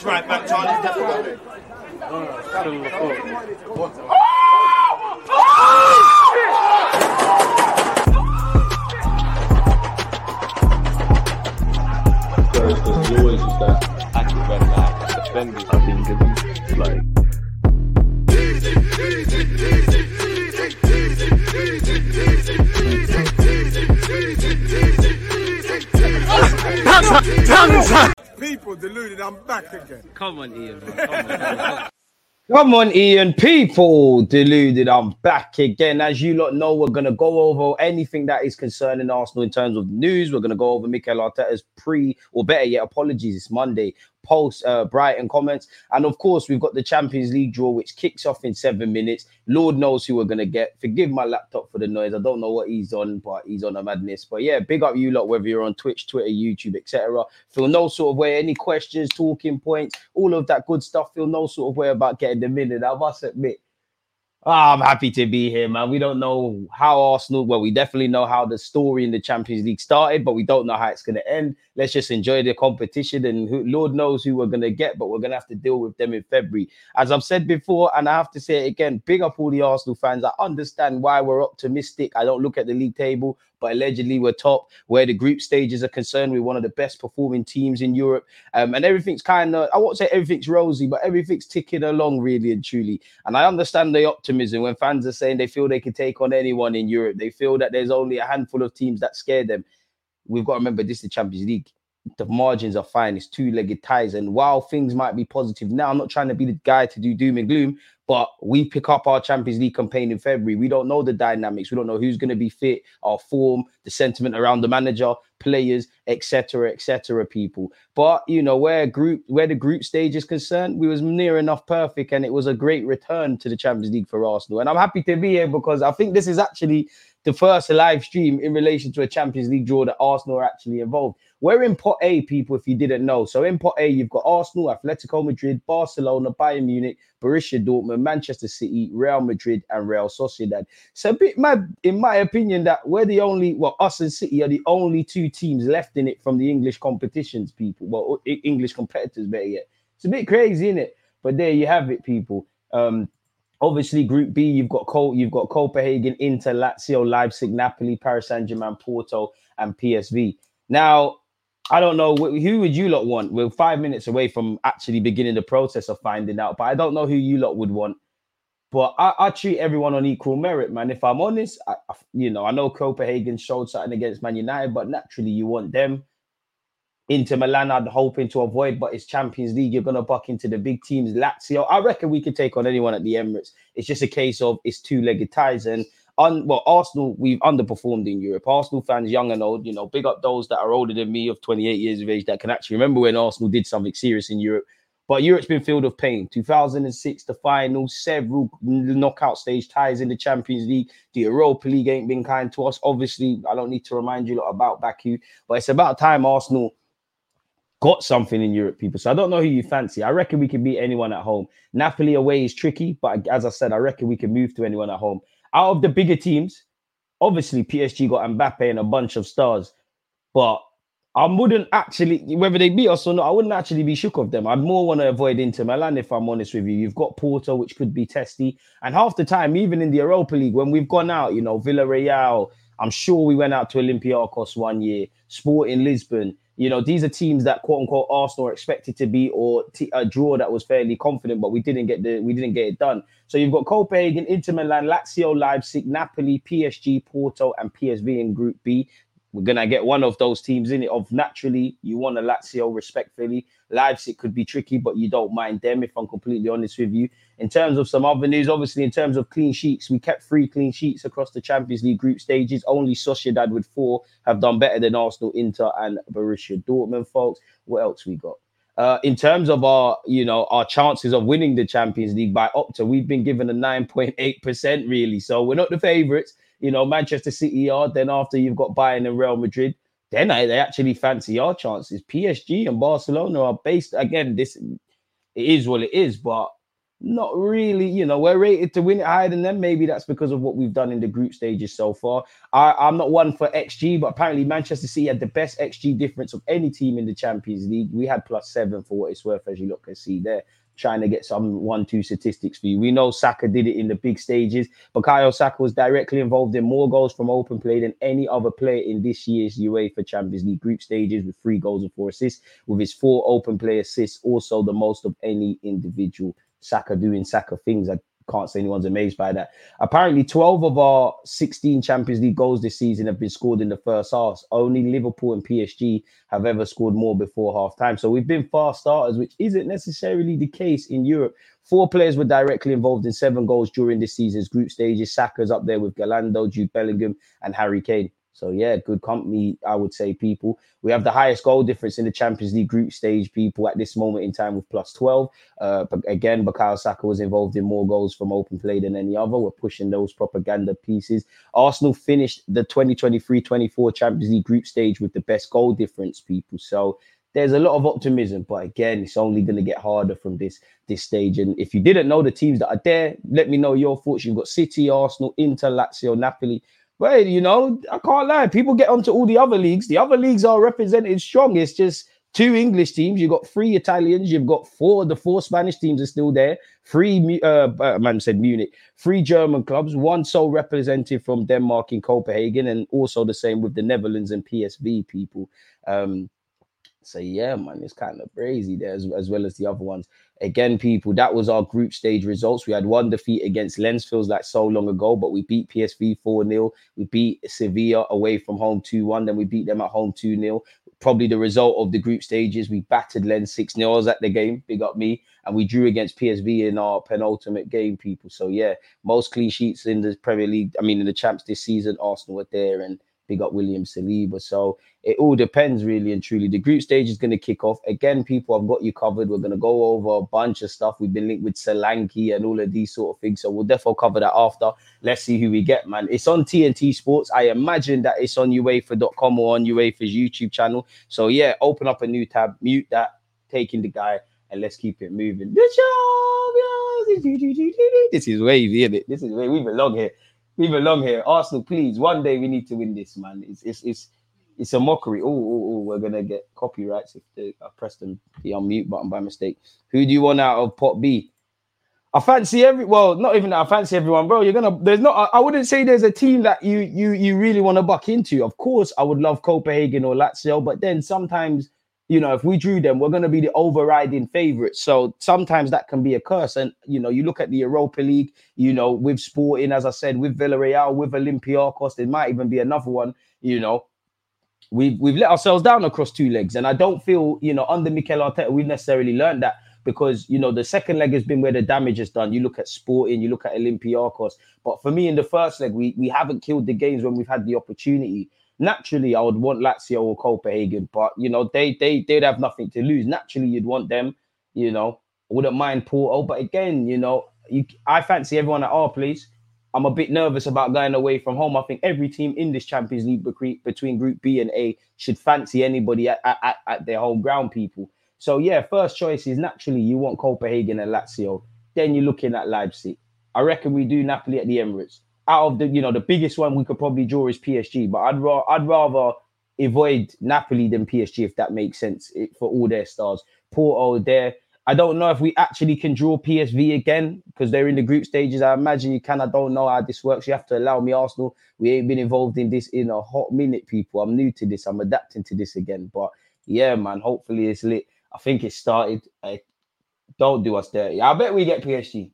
That's right, man. Charlie's definitely. He always used that active red line, defending. I think it's like. People deluded, I'm back again. Come on, Ian. Man. Come on, Ian. People deluded, I'm back again. As you lot know, we're going to go over anything that is concerning Arsenal in terms of news. We're going to go over Mikel Arteta's apologies, it's Monday, post Brighton comments. And of course, we've got the Champions League draw, which kicks off in 7 minutes. Lord knows who we're going to get. Forgive my laptop for the noise. I don't know what he's on, but he's on a madness. But yeah, big up you lot, whether you're on Twitch, Twitter, YouTube, etc. Feel no sort of way, any questions, talking points, all of that good stuff. Feel no sort of way about getting them in. And I must admit, I'm happy to be here, man. We don't know how Arsenal, well, we definitely know how the story in the Champions League started, but we don't know how it's going to end. Let's just enjoy the competition, and Lord knows who we're going to get, but we're going to have to deal with them in February. As I've said before, and I have to say it again, big up all the Arsenal fans. I understand why we're optimistic. I don't look at the league table, but allegedly we're top. Where the group stages are concerned, we're one of the best performing teams in Europe. And everything's kind of, I won't say everything's rosy, but everything's ticking along really and truly. And I understand the optimism when fans are saying they feel they can take on anyone in Europe. They feel that there's only a handful of teams that scare them. We've got to remember this is the Champions League. The margins are fine. It's two-legged ties. And while things might be positive now, I'm not trying to be the guy to do doom and gloom, but we pick up our Champions League campaign in February. We don't know the dynamics. We don't know who's going to be fit, our form, the sentiment around the manager, players, etc., people. But, you know, where the group stage is concerned, we was near enough perfect, and it was a great return to the Champions League for Arsenal. And I'm happy to be here because I think this is actually the first live stream in relation to a Champions League draw that Arsenal are actually involved. We're in Pot A, people, if you didn't know. So in Pot A, you've got Arsenal, Atletico Madrid, Barcelona, Bayern Munich, Borussia Dortmund, Manchester City, Real Madrid, and Real Sociedad. It's a bit mad, in my opinion, that we're the only, well, us and City are the only two teams left in it from the English competitions, people. Well, English competitors, better yet. It's a bit crazy, isn't it? But there you have it, people. Obviously, Group B, you've got Copenhagen, Inter, Lazio, Leipzig, Napoli, Paris Saint-Germain, Porto, and PSV. Now, I don't know, who would you lot want? We're 5 minutes away from actually beginning the process of finding out, but I don't know who you lot would want. But I treat everyone on equal merit, man. If I'm honest, I know Copenhagen showed something against Man United, but naturally you want them. Inter Milan, I'm hoping to avoid, but it's Champions League. You're going to buck into the big teams. Lazio, I reckon we could take on anyone at the Emirates. It's just a case of it's two-legged ties. And, Arsenal, we've underperformed in Europe. Arsenal fans, young and old, big up those that are older than me of 28 years of age that can actually remember when Arsenal did something serious in Europe. But Europe's been filled with pain. 2006, the final, several knockout stage ties in the Champions League. The Europa League ain't been kind to us. Obviously, I don't need to remind you lot about Baku, but it's about time Arsenal got something in Europe, people. So I don't know who you fancy. I reckon we can beat anyone at home. Napoli away is tricky, but as I said, I reckon we can move to anyone at home. Out of the bigger teams, obviously PSG got Mbappe and a bunch of stars, but I wouldn't actually, whether they beat us or not, I wouldn't actually be shook of them. I'd more want to avoid Inter Milan, if I'm honest with you. You've got Porto, which could be testy. And half the time, even in the Europa League, when we've gone out, Villarreal, I'm sure we went out to Olympiacos one year, Sporting Lisbon. These are teams that quote unquote Arsenal are expected to be, or a draw that was fairly confident, but we didn't get it done. So you've got Copenhagen, Inter Milan, Lazio, Leipzig, Napoli, PSG, Porto, and PSV in Group B. We're gonna get one of those teams in it. Of naturally, you want a Lazio, respectfully. Leipzig could be tricky, but you don't mind them, if I'm completely honest with you. In terms of some other news, obviously, in terms of clean sheets, we kept 3 clean sheets across the Champions League group stages. Only Sociedad with 4 have done better than Arsenal, Inter, and Borussia Dortmund, folks. What else we got? In terms of our chances of winning the Champions League by Opta, we've been given a 9.8%, really. So we're not the favourites. Manchester City are. Then after you've got Bayern and Real Madrid, then they actually fancy our chances. PSG and Barcelona are based, again, it is what it is, but Not really, we're rated to win it higher than them. Maybe that's because of what we've done in the group stages so far. I'm not one for XG, but apparently Manchester City had the best XG difference of any team in the Champions League. We had +7 for what it's worth, as you lot can see there. Trying to get some 1-2 statistics for you. We know Saka did it in the big stages. Bukayo Saka was directly involved in more goals from open play than any other player in this year's UEFA Champions League group stages, with 3 goals and 4 assists, with his 4 open play assists, also the most of any individual. Saka doing Saka things. I can't say anyone's amazed by that. Apparently, 12 of our 16 Champions League goals this season have been scored in the first half. Only Liverpool and PSG have ever scored more before half-time. So we've been fast starters, which isn't necessarily the case in Europe. 4 players were directly involved in 7 goals during this season's group stages. Saka's up there with Gallardo, Jude Bellingham, and Harry Kane. So, yeah, good company, I would say, people. We have the highest goal difference in the Champions League group stage, people, at this moment in time with +12. But again, Bukayo Saka was involved in more goals from open play than any other. We're pushing those propaganda pieces. Arsenal finished the 2023-24 Champions League group stage with the best goal difference, people. So there's a lot of optimism. But again, it's only going to get harder from this stage. And if you didn't know the teams that are there, let me know your thoughts. You've got City, Arsenal, Inter, Lazio, Napoli. Well, I can't lie. People get onto all the other leagues. The other leagues are represented strong. It's just 2 English teams. You've got 3 Italians. You've got 4. The 4 Spanish teams are still there. 3, man said Munich. 3 German clubs. 1 sole representative from Denmark in Copenhagen, and also the same with the Netherlands and PSV people. So yeah, man, it's kind of crazy there as well as the other ones. Again, people, that was our group stage results. We had 1 defeat against Lens, feels like so long ago, but we beat PSV 4-0. We beat Sevilla away from home 2-1. Then we beat them at home 2-0. Probably the result of the group stages. We battered Lens 6-0. I was at the game, big up me. And we drew against PSV in our penultimate game, people. So yeah, most clean sheets in the Premier League. I mean, in the Champs this season, Arsenal were there, and big up William Saliba. So it all depends, really and truly. The group stage is going to kick off. Again, people, I've got you covered. We're going to go over a bunch of stuff. We've been linked with Solanke and all of these sort of things. So we'll definitely cover that after. Let's see who we get, man. It's on TNT Sports. I imagine that it's on UEFA.com or on UEFA's YouTube channel. So yeah, open up a new tab, mute that, taking the guy, and let's keep it moving. This is wavy, isn't it? This is wavy. We belong here. We belong here. Arsenal, please. One day we need to win this, man. It's a mockery. Oh, we're gonna get copyrights if I pressed the unmute button by mistake. Who do you want out of pot B? I fancy not even that I fancy everyone, bro. I wouldn't say there's a team that you really want to buck into. Of course, I would love Copenhagen or Lazio, but then sometimes, if we drew them, we're going to be the overriding favorites. So sometimes that can be a curse. And, you look at the Europa League, with Sporting, as I said, with Villarreal, with Olympiacos, there might even be another one, We've let ourselves down across 2 legs. And I don't feel, under Mikel Arteta, we've necessarily learned that because, the second leg has been where the damage is done. You look at Sporting, you look at Olympiacos. But for me, in the first leg, we haven't killed the games when we've had the opportunity. Naturally, I would want Lazio or Copenhagen, but, they'd have nothing to lose. Naturally, you'd want them, I wouldn't mind Porto. But again, I fancy everyone at our place. I'm a bit nervous about going away from home. I think every team in this Champions League between Group B and A should fancy anybody at their home ground, people. So, yeah, first choice is naturally you want Copenhagen and Lazio. Then you're looking at Leipzig. I reckon we do Napoli at the Emirates. Out of the biggest one we could probably draw is PSG, but I'd rather avoid Napoli than PSG, if that makes sense, for all their stars. Porto there. I don't know if we actually can draw PSV again because they're in the group stages. I imagine you can. I don't know how this works. You have to allow me, Arsenal. We ain't been involved in this in a hot minute, people. I'm new to this. I'm adapting to this again. But yeah, man, hopefully it's lit. I think it started. Don't do us dirty. I bet we get PSG.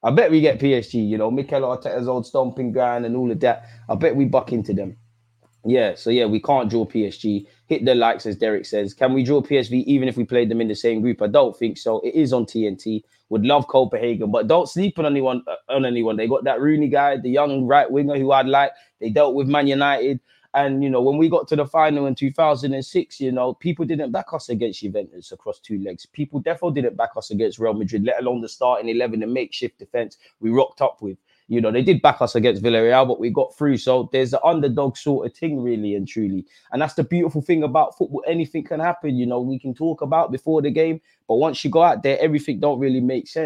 Mikel Arteta's old stomping ground and all of that. I bet we buck into them. Yeah, so yeah, we can't draw PSG. Hit the likes, as Derek says. Can we draw PSV even if we played them in the same group? I don't think so. It is on TNT. Would love Copenhagen, but don't sleep on anyone. They got that Rooney guy, the young right winger who I'd like. They dealt with Man United. And, when we got to the final in 2006, people didn't back us against Juventus across 2 legs. People definitely didn't back us against Real Madrid, let alone the starting 11 and makeshift defense we rocked up with. They did back us against Villarreal, but we got through. So there's the underdog sort of thing, really and truly. And that's the beautiful thing about football. Anything can happen. We can talk about before the game, but once you go out there, everything don't really make sense.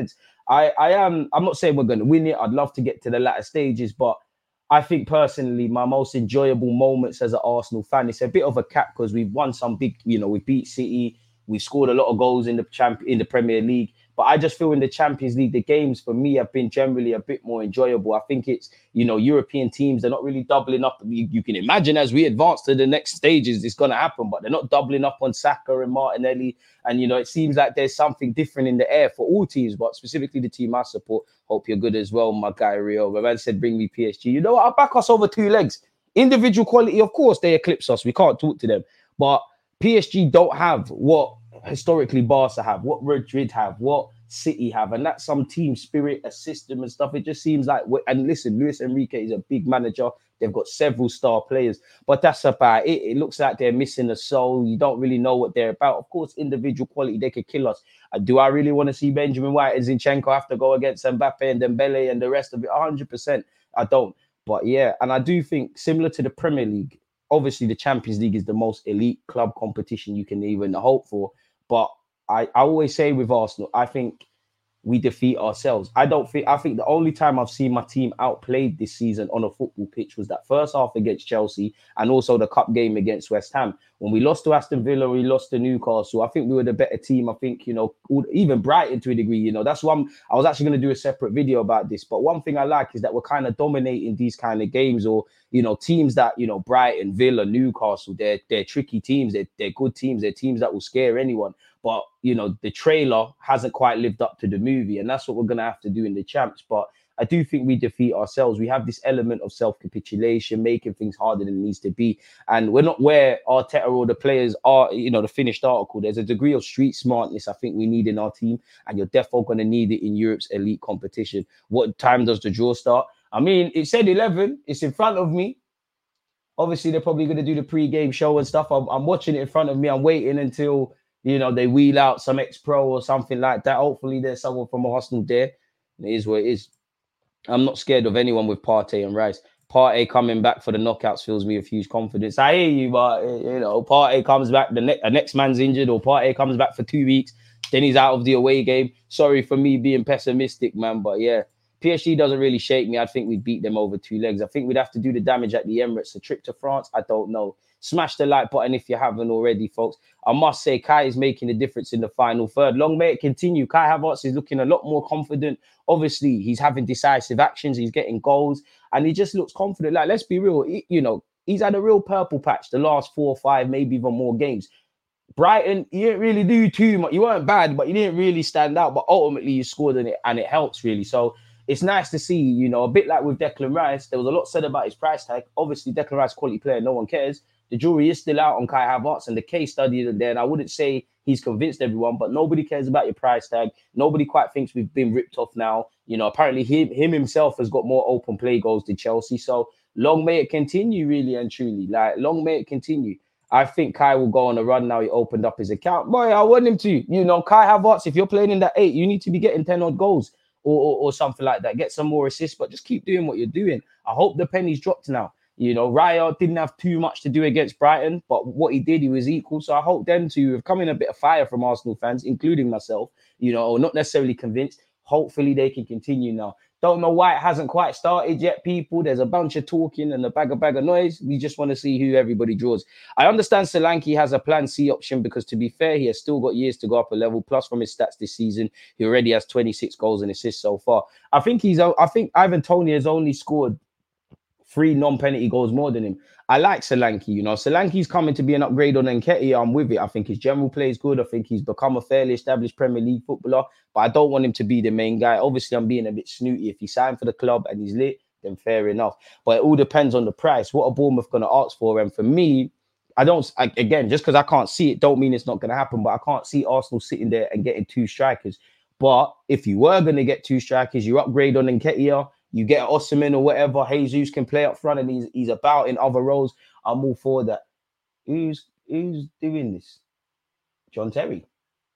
I'm not saying we're going to win it. I'd love to get to the latter stages, but I think personally, my most enjoyable moments as an Arsenal fan, it's a bit of a cap because we've won some big, we beat City, we've scored a lot of goals in the Premier League. But I just feel in the Champions League, the games for me have been generally a bit more enjoyable. I think it's, European teams, they're not really doubling up. You can imagine as we advance to the next stages, it's going to happen, but they're not doubling up on Saka and Martinelli. And, it seems like there's something different in the air for all teams, but specifically the team I support. Hope you're good as well, my guy, Rio. My man said, bring me PSG. You know what? I'll back us over 2 legs. Individual quality, of course, they eclipse us. We can't talk to them. But PSG don't have what historically Barca have, what Madrid have, what City have, and that's some team spirit, a system and stuff. It just seems like, and listen, Luis Enrique is a big manager. They've got several star players, but that's about it. It looks like they're missing a soul. You don't really know what they're about. Of course, individual quality, they could kill us. Do I really want to see Benjamin White and Zinchenko have to go against Mbappe and Dembele and the rest of it? 100%. I don't. But yeah, and I do think similar to the Premier League, obviously the Champions League is the most elite club competition you can even hope for. But I always say with Arsenal, I think we defeat ourselves. I think the only time I've seen my team outplayed this season on a football pitch was that first half against Chelsea and also the cup game against West Ham. When we lost to Aston Villa, we lost to Newcastle. I think we were the better team. I think, even Brighton to a degree, that's one. I was actually going to do a separate video about this. But one thing I like is that we're kind of dominating these kind of games, or, teams that, Brighton, Villa, Newcastle, they're tricky teams. They're good teams. They're teams that will scare anyone. But, the trailer hasn't quite lived up to the movie. And that's what we're going to have to do in the champs. But I do think we defeat ourselves. We have this element of self-capitulation, making things harder than it needs to be. And we're not where Arteta or the players are, the finished article. There's a degree of street smartness I think we need in our team. And you're definitely going to need it in Europe's elite competition. What time does the draw start? I mean, it said 11. It's in front of me. Obviously, they're probably going to do the pre-game show and stuff. I'm watching it in front of me. I'm waiting until, they wheel out some ex-pro or something like that. Hopefully, there's someone from Arsenal there. It is what it is. I'm not scared of anyone with Partey and Rice. Partey coming back for the knockouts fills me with huge confidence. I hear you, but, Partey comes back, the next man's injured, or Partey comes back for 2 weeks, then he's out of the away game. Sorry for me being pessimistic, man, but yeah. PSG doesn't really shake me. I think we'd beat them over 2 legs. I think we'd have to do the damage at the Emirates. A trip to France, I don't know. Smash the like button if you haven't already, folks. I must say, Kai is making a difference in the final third. Long may it continue. Kai Havertz is looking a lot more confident. Obviously, he's having decisive actions. He's getting goals. And he just looks confident. Like, let's be real. He's had a real purple patch the last 4 or 5, maybe even more games. Brighton, you didn't really do too much. You weren't bad, but you didn't really stand out. But ultimately, you scored in it, and it helps, really. So it's nice to see, a bit like with Declan Rice, there was a lot said about his price tag. Obviously, Declan Rice, quality player, no one cares. The jury is still out on Kai Havertz, and the case study there. And I wouldn't say he's convinced everyone, but nobody cares about your price tag. Nobody quite thinks we've been ripped off now. Apparently him himself has got more open play goals than Chelsea. So long may it continue, really and truly. Like, long may it continue. I think Kai will go on a run now. He opened up his account. Boy, I want him to. Kai Havertz, if you're playing in that 8, you need to be getting 10 odd goals or something like that. Get some more assists, but just keep doing what you're doing. I hope the penny's dropped now. Raya didn't have too much to do against Brighton, but what he did, he was equal. So I hope them two have come in a bit of fire from Arsenal fans, including myself, or not necessarily convinced. Hopefully they can continue now. Don't know why it hasn't quite started yet, people. There's a bunch of talking and a bag of noise. We just want to see who everybody draws. I understand Solanke has a plan C option because, to be fair, he has still got years to go up a level. Plus, from his stats this season, he already has 26 goals and assists so far. I think Ivan Toney has only scored 3 non-penalty goals more than him. I like Solanke, Solanke's coming to be an upgrade on Nketiah. I'm with it. I think his general play is good. I think he's become a fairly established Premier League footballer, but I don't want him to be the main guy. Obviously, I'm being a bit snooty. If he signed for the club and he's lit, then fair enough. But it all depends on the price. What are Bournemouth going to ask for? And for me, again, just because I can't see it, don't mean it's not going to happen, but I can't see Arsenal sitting there and getting 2 strikers. But if you were going to get 2 strikers, you upgrade on Nketiah, you get Osimhen or whatever, Jesus can play up front and he's about in other roles. I'm all for that. Who's doing this? John Terry.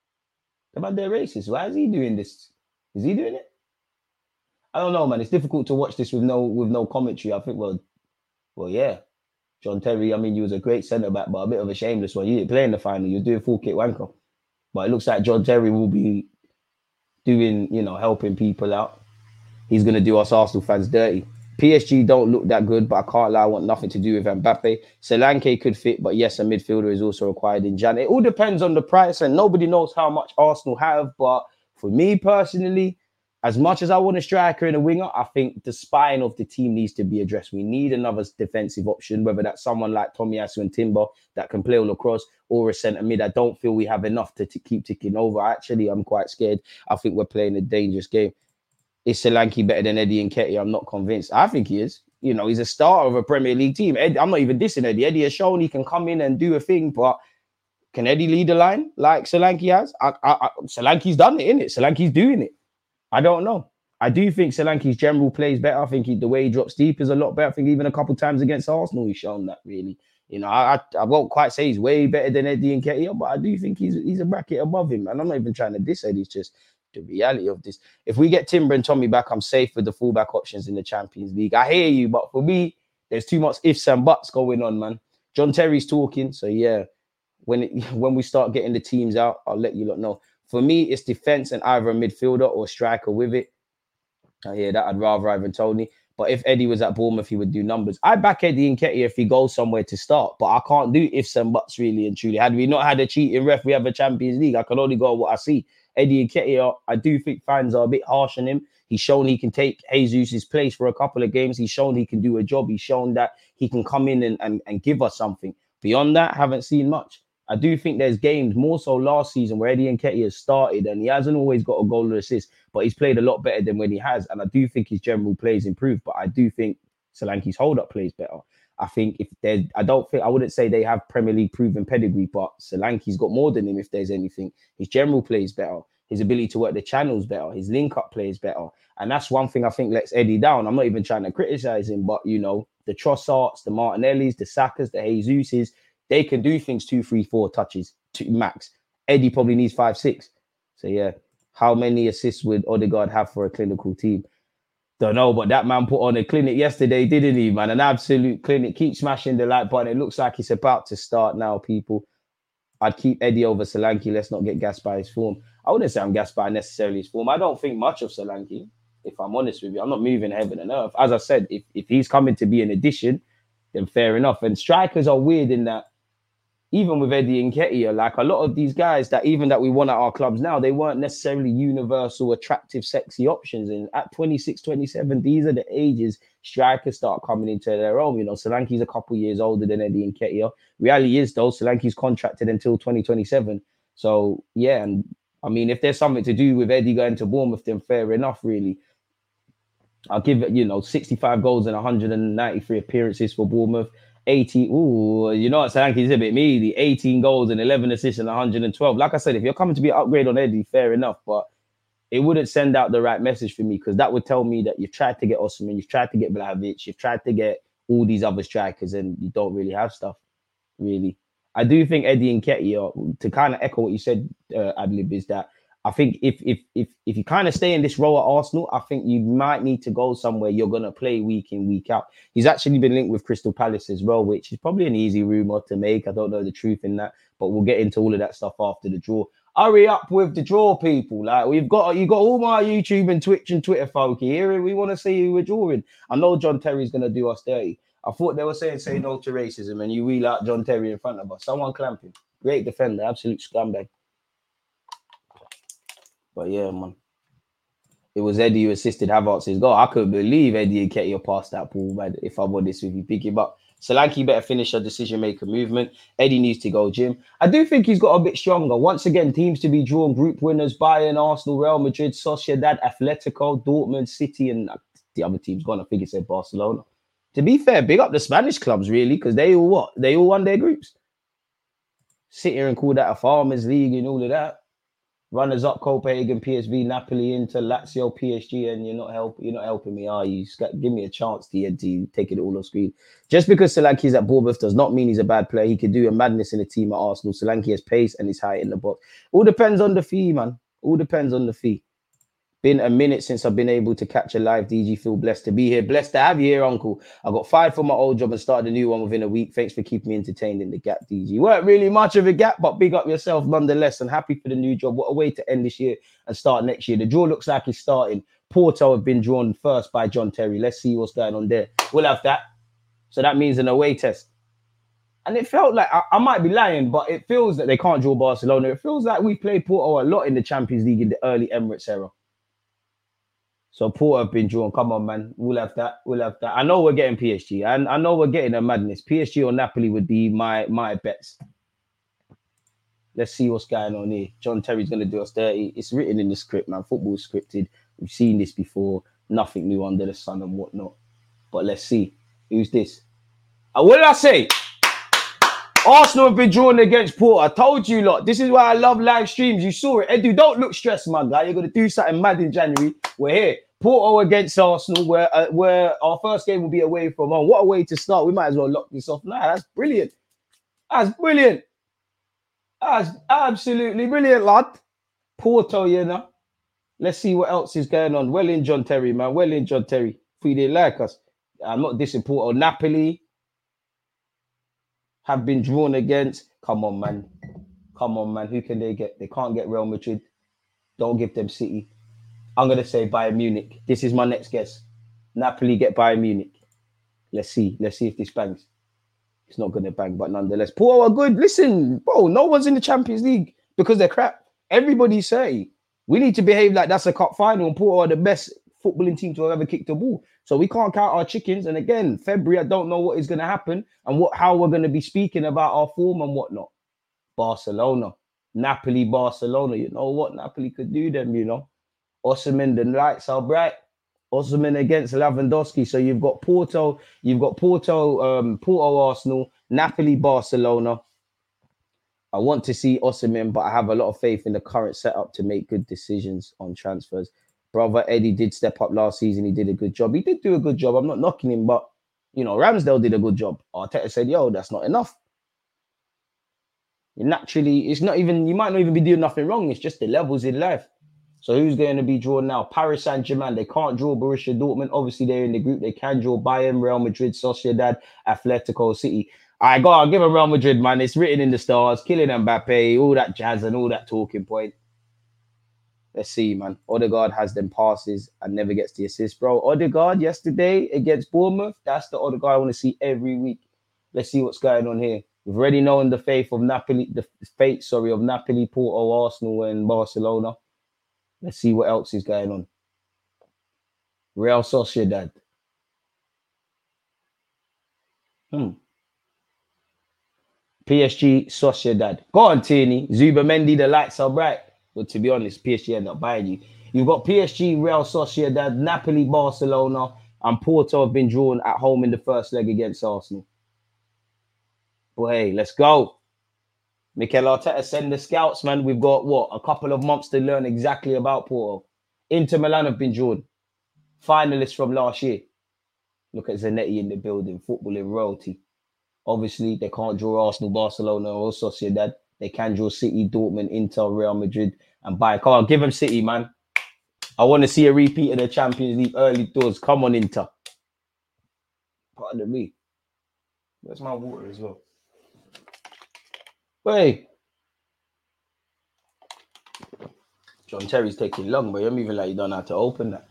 The man, they're racist. Why is he doing this? Is he doing it? I don't know, man. It's difficult to watch this with no commentary. I think, well, yeah. John Terry, I mean, you was a great centre-back, but a bit of a shameless one. You didn't play in the final. You're doing full kit wanker. But it looks like John Terry will be doing, helping people out. He's going to do us Arsenal fans dirty. PSG don't look that good, but I can't lie, I want nothing to do with Mbappe. Solanke could fit, but yes, a midfielder is also required in Jan. It all depends on the price, and nobody knows how much Arsenal have. But for me personally, as much as I want a striker and a winger, I think the spine of the team needs to be addressed. We need another defensive option, whether that's someone like Tomiyasu and Timber that can play all across, or a centre mid. I don't feel we have enough to keep ticking over. Actually, I'm quite scared. I think we're playing a dangerous game. Is Solanke better than Eddie Nketiah? I'm not convinced. I think he is. He's a starter of a Premier League team. I'm not even dissing Eddie. Eddie has shown he can come in and do a thing, but can Eddie lead a line like Solanke has? Solanke's done it, innit? Solanke's doing it. I don't know. I do think Solanke's general play is better. I think the way he drops deep is a lot better. I think even a couple times against Arsenal, he's shown that, really. I won't quite say he's way better than Eddie Nketiah, but I do think he's a bracket above him. And I'm not even trying to diss Eddie. It's just the reality of this. If we get Timber and Tommy back, I'm safe with the fullback options in the Champions League. I hear you, but for me, there's too much ifs and buts going on, man. John Terry's talking, so yeah. When we start getting the teams out, I'll let you lot know. For me, it's defense and either a midfielder or striker with it. I hear that. I'd rather Ivan Toney. But if Eddie was at Bournemouth, he would do numbers. I back Eddie Nketiah if he goes somewhere to start, but I can't do ifs and buts really and truly. Had we not had a cheating ref, we have a Champions League. I can only go on what I see. Eddie Nketiah, I do think fans are a bit harsh on him. He's shown he can take Jesus' place for a couple of games. He's shown he can do a job. He's shown that he can come in and give us something. Beyond that, haven't seen much. I do think there's games, more so last season, where Eddie Nketiah has started and he hasn't always got a goal or assist, but he's played a lot better than when he has. And I do think his general plays improved, but I do think Solanke's hold-up plays better. I think I wouldn't say they have Premier League proven pedigree, but Solanke's got more than him if there's anything. His general play is better. His ability to work the channels better. His link-up play is better. And that's one thing I think lets Eddie down. I'm not even trying to criticize him, but, the Trossards, the Martinellis, the Sakas, the Jesuses, they can do things 2, 3, 4 touches to max. Eddie probably needs 5, 6. So, yeah, how many assists would Odegaard have for a clinical team? Don't know, but that man put on a clinic yesterday, didn't he, man? An absolute clinic. Keep smashing the like button. It looks like it's about to start now, people. I'd keep Eddie over Solanke. Let's not get gassed by his form. I wouldn't say I'm gassed by necessarily his form. I don't think much of Solanke, if I'm honest with you. I'm not moving heaven and earth. As I said, if he's coming to be an addition, then fair enough. And strikers are weird in that, even with Eddie Nketiah, like a lot of these guys that we want at our clubs now, they weren't necessarily universal, attractive, sexy options. And at 26, 27, these are the ages strikers start coming into their own. Solanke's a couple years older than Eddie Nketiah. Reality is, though, Solanke's contracted until 2027. So, yeah, and I mean, if there's something to do with Eddie going to Bournemouth, then fair enough, really. I'll give it, 65 goals and 193 appearances for Bournemouth. 80, Solanke's a bit meaty. 18 goals and 11 assists and 112. Like I said, if you're coming to be an upgrade on Eddie, fair enough, but it wouldn't send out the right message for me, because that would tell me that you've tried to get Osimhen, you've tried to get Vlahovic, you've tried to get all these other strikers, and you don't really have stuff, really. I do think Eddie Nketiah, to kind of echo what you said, Adlib, is that I think if you kind of stay in this role at Arsenal, I think you might need to go somewhere you're going to play week in, week out. He's actually been linked with Crystal Palace as well, which is probably an easy rumour to make. I don't know the truth in that, but we'll get into all of that stuff after the draw. Hurry up with the draw, people. Like, you got all my YouTube and Twitch and Twitter folk here. We want to see who we're drawing. I know John Terry's going to do us dirty. I thought they were saying say no to racism, and you wheel out John Terry in front of us. Someone clamp him. Great defender, absolute scumbag. But yeah, man. It was Eddie who assisted Havertz's goal. I couldn't believe Eddie Nketiah passed that ball, man. If I'm honest with you, pick him up. Solanke better finish a decision-maker movement. Eddie needs to go gym. I do think he's got a bit stronger. Once again, teams to be drawn, group winners, Bayern, Arsenal, Real Madrid, Sociedad, Atletico, Dortmund, City, and the other team's gone. I think it said Barcelona. To be fair, big up the Spanish clubs, really, because they all what? They all won their groups. Sit here and call that a Farmers League and all of that. Runners up: Copenhagen, PSV, Napoli, Inter, Lazio, PSG, and you're not helping me, are you? Give me a chance to take it all off screen. Just because Solanke's at Bournemouth does not mean he's a bad player. He could do a madness in a team at Arsenal. Solanke has pace and is high in the box. All depends on the fee, man. All depends on the fee. Been a minute since I've been able to catch a live DG. Feel blessed to be here. Blessed to have you here, Uncle. I got fired from my old job and started a new one within a week. Thanks for keeping me entertained in the gap, DG. Weren't really much of a gap, but big up yourself nonetheless. And happy for the new job. What a way to end this year and start next year. The draw looks like it's starting. Porto have been drawn first by John Terry. Let's see what's going on there. We'll have that. So that means an away test. And it felt like, I might be lying, but it feels that they can't draw Barcelona. It feels like we played Porto a lot in the Champions League in the early Emirates era. So Porto have been drawn. Come on, man. We'll have that. We'll have that. I know we're getting PSG. And I know we're getting a madness. PSG or Napoli would be my bets. Let's see what's going on here. John Terry's going to do us dirty. It's written in the script, man. Football is scripted. We've seen this before. Nothing new under the sun and whatnot. But let's see. Who's this? What did I say? Arsenal have been drawn against Porto. I told you, lot. This is why I love live streams. You saw it. Edu, don't look stressed, my guy. You're going to do something mad in January. We're here. Porto against Arsenal, where our first game will be away from home. What a way to start. We might as well lock this off now. That's brilliant. That's brilliant. That's absolutely brilliant, lad. Porto, you know. Let's see what else is going on. Well in John Terry, man. Well in John Terry. If he didn't like us. I'm not dissing Porto. Napoli have been drawn against. Come on, man. Come on, man. Who can they get? They can't get Real Madrid. Don't give them City. I'm going to say Bayern Munich. This is my next guess. Napoli get Bayern Munich. Let's see. Let's see if this bangs. It's not going to bang, but nonetheless. Porto are good. Listen, bro, no one's in the Champions League because they're crap. Everybody say we need to behave like that's a cup final and Porto are the best footballing team to have ever kicked the ball. So we can't count our chickens. And again, February, I don't know what is going to happen and how we're going to be speaking about our form and whatnot. Barcelona. Napoli, Barcelona. You know what? Napoli could do them, you know. Osimhen, the lights are bright. Osimhen against Lewandowski. So you've got Porto, Porto, Arsenal, Napoli, Barcelona. I want to see Osimhen, but I have a lot of faith in the current setup to make good decisions on transfers. Brother Eddie did step up last season. He did a good job. He did do a good job. I'm not knocking him, but, you know, Ramsdale did a good job. Arteta said, yo, that's not enough. Naturally, it's not even, you might not even be doing nothing wrong. It's just the levels in life. So who's going to be drawn now? Paris Saint-Germain. They can't draw Borussia Dortmund. Obviously, they're in the group. They can draw Bayern, Real Madrid, Sociedad, Atletico City. I got to give them Real Madrid, man. It's written in the stars. Killing Mbappe, all that jazz and all that talking point. Let's see, man. Odegaard has them passes and never gets the assist, bro. Odegaard yesterday against Bournemouth. That's the Odegaard I want to see every week. Let's see what's going on here. We've already known the fate of Napoli, Porto, Arsenal, and Barcelona. Let's see what else is going on. Real Sociedad. PSG, Sociedad. Go on, Tierney. Zubamendi, the lights are bright. But to be honest, PSG end up buying you. You've got PSG, Real Sociedad, Napoli, Barcelona, and Porto have been drawn at home in the first leg against Arsenal. Well, hey, let's go. Mikel Arteta, send the scouts, man. We've got, a couple of months to learn exactly about Porto. Inter Milan have been drawn. Finalists from last year. Look at Zanetti in the building, footballing royalty. Obviously, they can't draw Arsenal, Barcelona, or Sociedad. They can draw City, Dortmund, Inter, Real Madrid, and Bayern. Come on, give them City, man. I want to see a repeat of the Champions League early doors. Come on, Inter. Pardon me. Where's my water as well? Wait. John Terry's taking long, but you're moving like you don't know how to open that.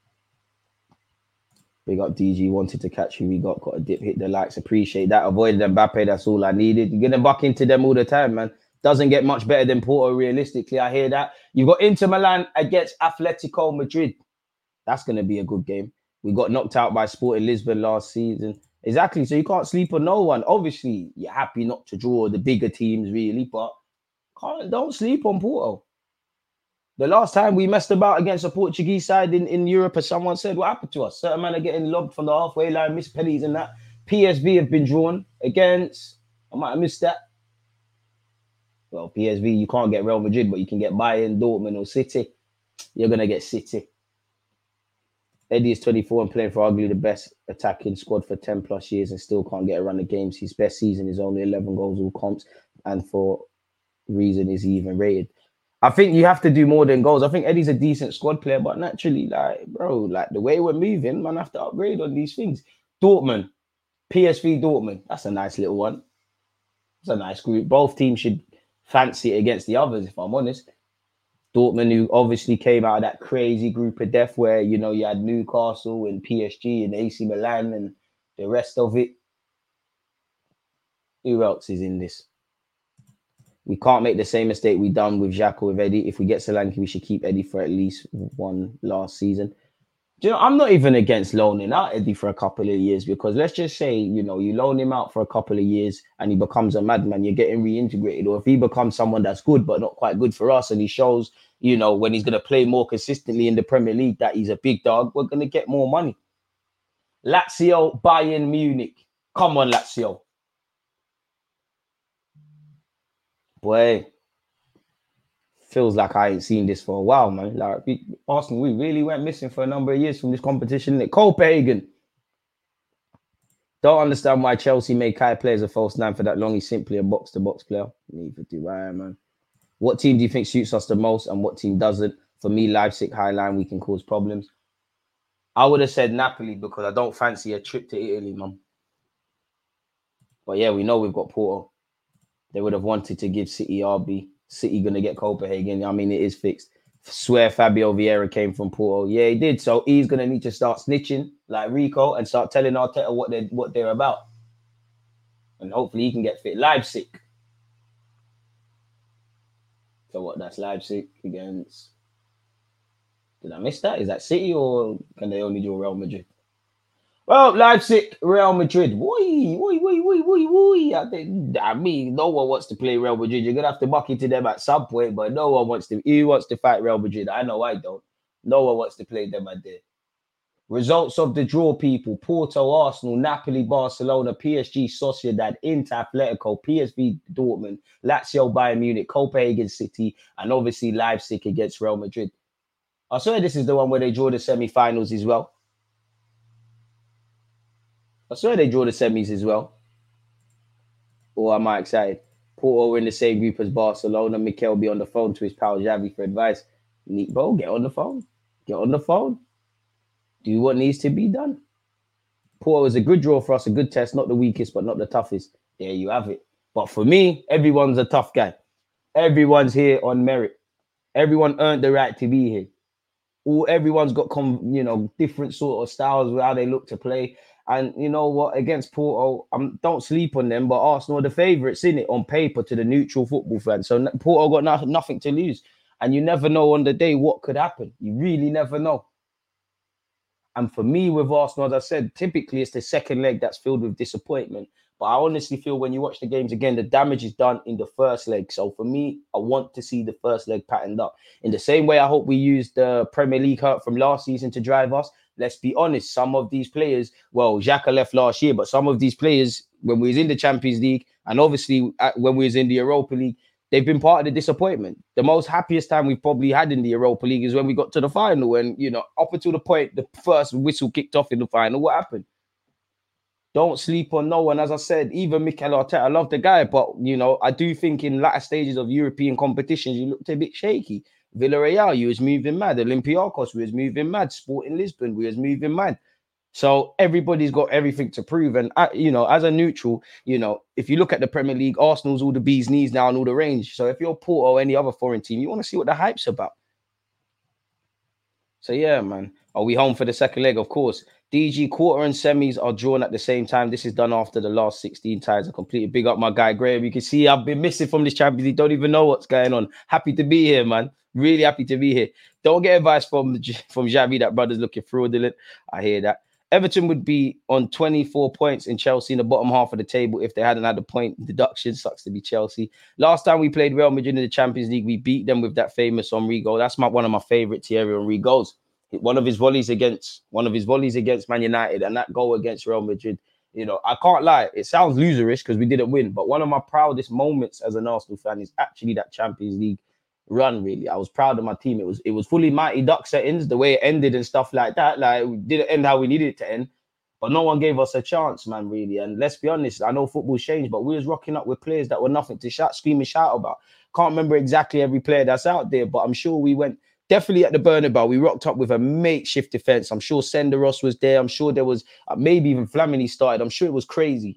Big up DG, wanted to catch who we got a dip, hit the likes, appreciate that. Avoided Mbappe, that's all I needed. You're going to buck into them all the time, man. Doesn't get much better than Porto, realistically. I hear that. You've got Inter Milan against Atletico Madrid. That's going to be a good game. We got knocked out by Sporting Lisbon last season. Exactly, so you can't sleep on no one. Obviously, you're happy not to draw the bigger teams, really, but don't sleep on Porto. The last time we messed about against a Portuguese side in Europe, as someone said, what happened to us? Certain men are getting lobbed from the halfway line, missed penalties and that. PSV have been drawn against, I might have missed that. Well, PSV, you can't get Real Madrid, but you can get Bayern, Dortmund or City. You're going to get City. Eddie is 24 and playing for arguably the best attacking squad for 10 plus years and still can't get a run of games. His best season is only 11 goals all comps, and for reason is he even rated. I think you have to do more than goals. I think Eddie's a decent squad player, but naturally, like, bro, like the way we're moving, man, I have to upgrade on these things. Dortmund, PSV Dortmund, that's a nice little one. It's a nice group. Both teams should fancy it against the others, if I'm honest. Dortmund, who obviously came out of that crazy group of death where, you know, you had Newcastle and PSG and AC Milan and the rest of it. Who else is in this? We can't make the same mistake we done with Xhaka with Eddie. If we get Solanke, we should keep Eddie for at least one last season. Do you know, I'm not even against loaning out Eddie for a couple of years, because let's just say, you know, you loan him out for a couple of years and he becomes a madman, you're getting reintegrated. Or if he becomes someone that's good but not quite good for us, and he shows, you know, when he's going to play more consistently in the Premier League that he's a big dog, we're going to get more money. Lazio, Bayern Munich. Come on, Lazio. Boy, feels like I ain't seen this for a while, man. Like Arsenal, we really went missing for a number of years from this competition. Copenhagen. Don't understand why Chelsea made Kai play as a false nine for that long. He's simply a box-to-box player. Neither do I, man. What team do you think suits us the most and what team doesn't? For me, Leipzig, high line, we can cause problems. I would have said Napoli because I don't fancy a trip to Italy, man. But yeah, we know we've got Porto. They would have wanted to give City RB. City going to get Copenhagen. I mean, it is fixed. Swear Fabio Vieira came from Porto. Yeah, he did. So he's going to need to start snitching like Rico and start telling Arteta what they're about. And hopefully he can get fit. Leipzig. So what? That's Leipzig against... Did I miss that? Is that City or can they only do Real Madrid? Well, Leipzig, Real Madrid. I mean, no one wants to play Real Madrid. You're going to have to buck into them at some point, but no one wants to. Who wants to fight Real Madrid? I know I don't. No one wants to play them at there. Results of the draw, people. Porto, Arsenal, Napoli, Barcelona, PSG, Sociedad, Inter, Atletico, PSV, Dortmund, Lazio, Bayern Munich, Copenhagen City, and obviously Leipzig against Real Madrid. I swear this is the one where they draw the semi-finals as well. I swear they draw the semis as well. Or am I excited? Porto in the same group as Barcelona. Mikel be on the phone to his pal Xavi for advice. Bro, get on the phone. Get on the phone. Do what needs to be done. Porto is a good draw for us, a good test. Not the weakest, but not the toughest. There you have it. But for me, everyone's a tough guy. Everyone's here on merit. Everyone earned the right to be here. Everyone's got different sort of styles with how they look to play. And you know what? Against Porto, don't sleep on them, but Arsenal are the favourites, in it, on paper to the neutral football fan. So Porto got nothing to lose. And you never know on the day what could happen. You really never know. And for me, with Arsenal, as I said, typically it's the second leg that's filled with disappointment. But I honestly feel when you watch the games again, the damage is done in the first leg. So for me, I want to see the first leg patterned up. In the same way I hope we used the Premier League hurt from last season to drive us. Let's be honest, some of these players, well, Xhaka left last year, but some of these players, when we was in the Champions League, and obviously when we was in the Europa League, they've been part of the disappointment. The most happiest time we've probably had in the Europa League is when we got to the final. And, up until the point the first whistle kicked off in the final, what happened? Don't sleep on no one. As I said, even Mikel Arteta, I love the guy, but, I do think in latter stages of European competitions, you looked a bit shaky. Villarreal, you was moving mad. Olympiacos, we was moving mad. Sporting Lisbon, we was moving mad. So everybody's got everything to prove. And, as a neutral, if you look at the Premier League, Arsenal's all the bee's knees now and all the range. So if you're Porto or any other foreign team, you want to see what the hype's about. So, yeah, man. Are we home for the second leg? Of course. DG quarter and semis are drawn at the same time. This is done after the last 16 ties are completed. Big up my guy, Graham. You can see I've been missing from this Champions League. Don't even know what's going on. Happy to be here, man. Really happy to be here. Don't get advice from Xavi that brother's looking fraudulent. I hear that. Everton would be on 24 points in Chelsea in the bottom half of the table if they hadn't had a point deduction. Sucks to be Chelsea. Last time we played Real Madrid in the Champions League, we beat them with that famous Henry goal. That's one of my favourite Thierry Henry goals. One of his volleys against Man United, and that goal against Real Madrid. I can't lie. It sounds loserish because we didn't win, but one of my proudest moments as an Arsenal fan is actually that Champions League run. Really, I was proud of my team. It was fully Mighty Duck settings, the way it ended and stuff like that. Like, it didn't end how we needed it to end, But no one gave us a chance, man, really. And let's be honest, I know football's changed, but we was rocking up with players that were nothing to scream and shout about. Can't remember exactly every player that's out there, but I'm sure we went definitely at the Bernabeu. We rocked up with a makeshift defense. I'm sure Senderos was there. I'm sure there was maybe even Flamini started. I'm sure it was crazy.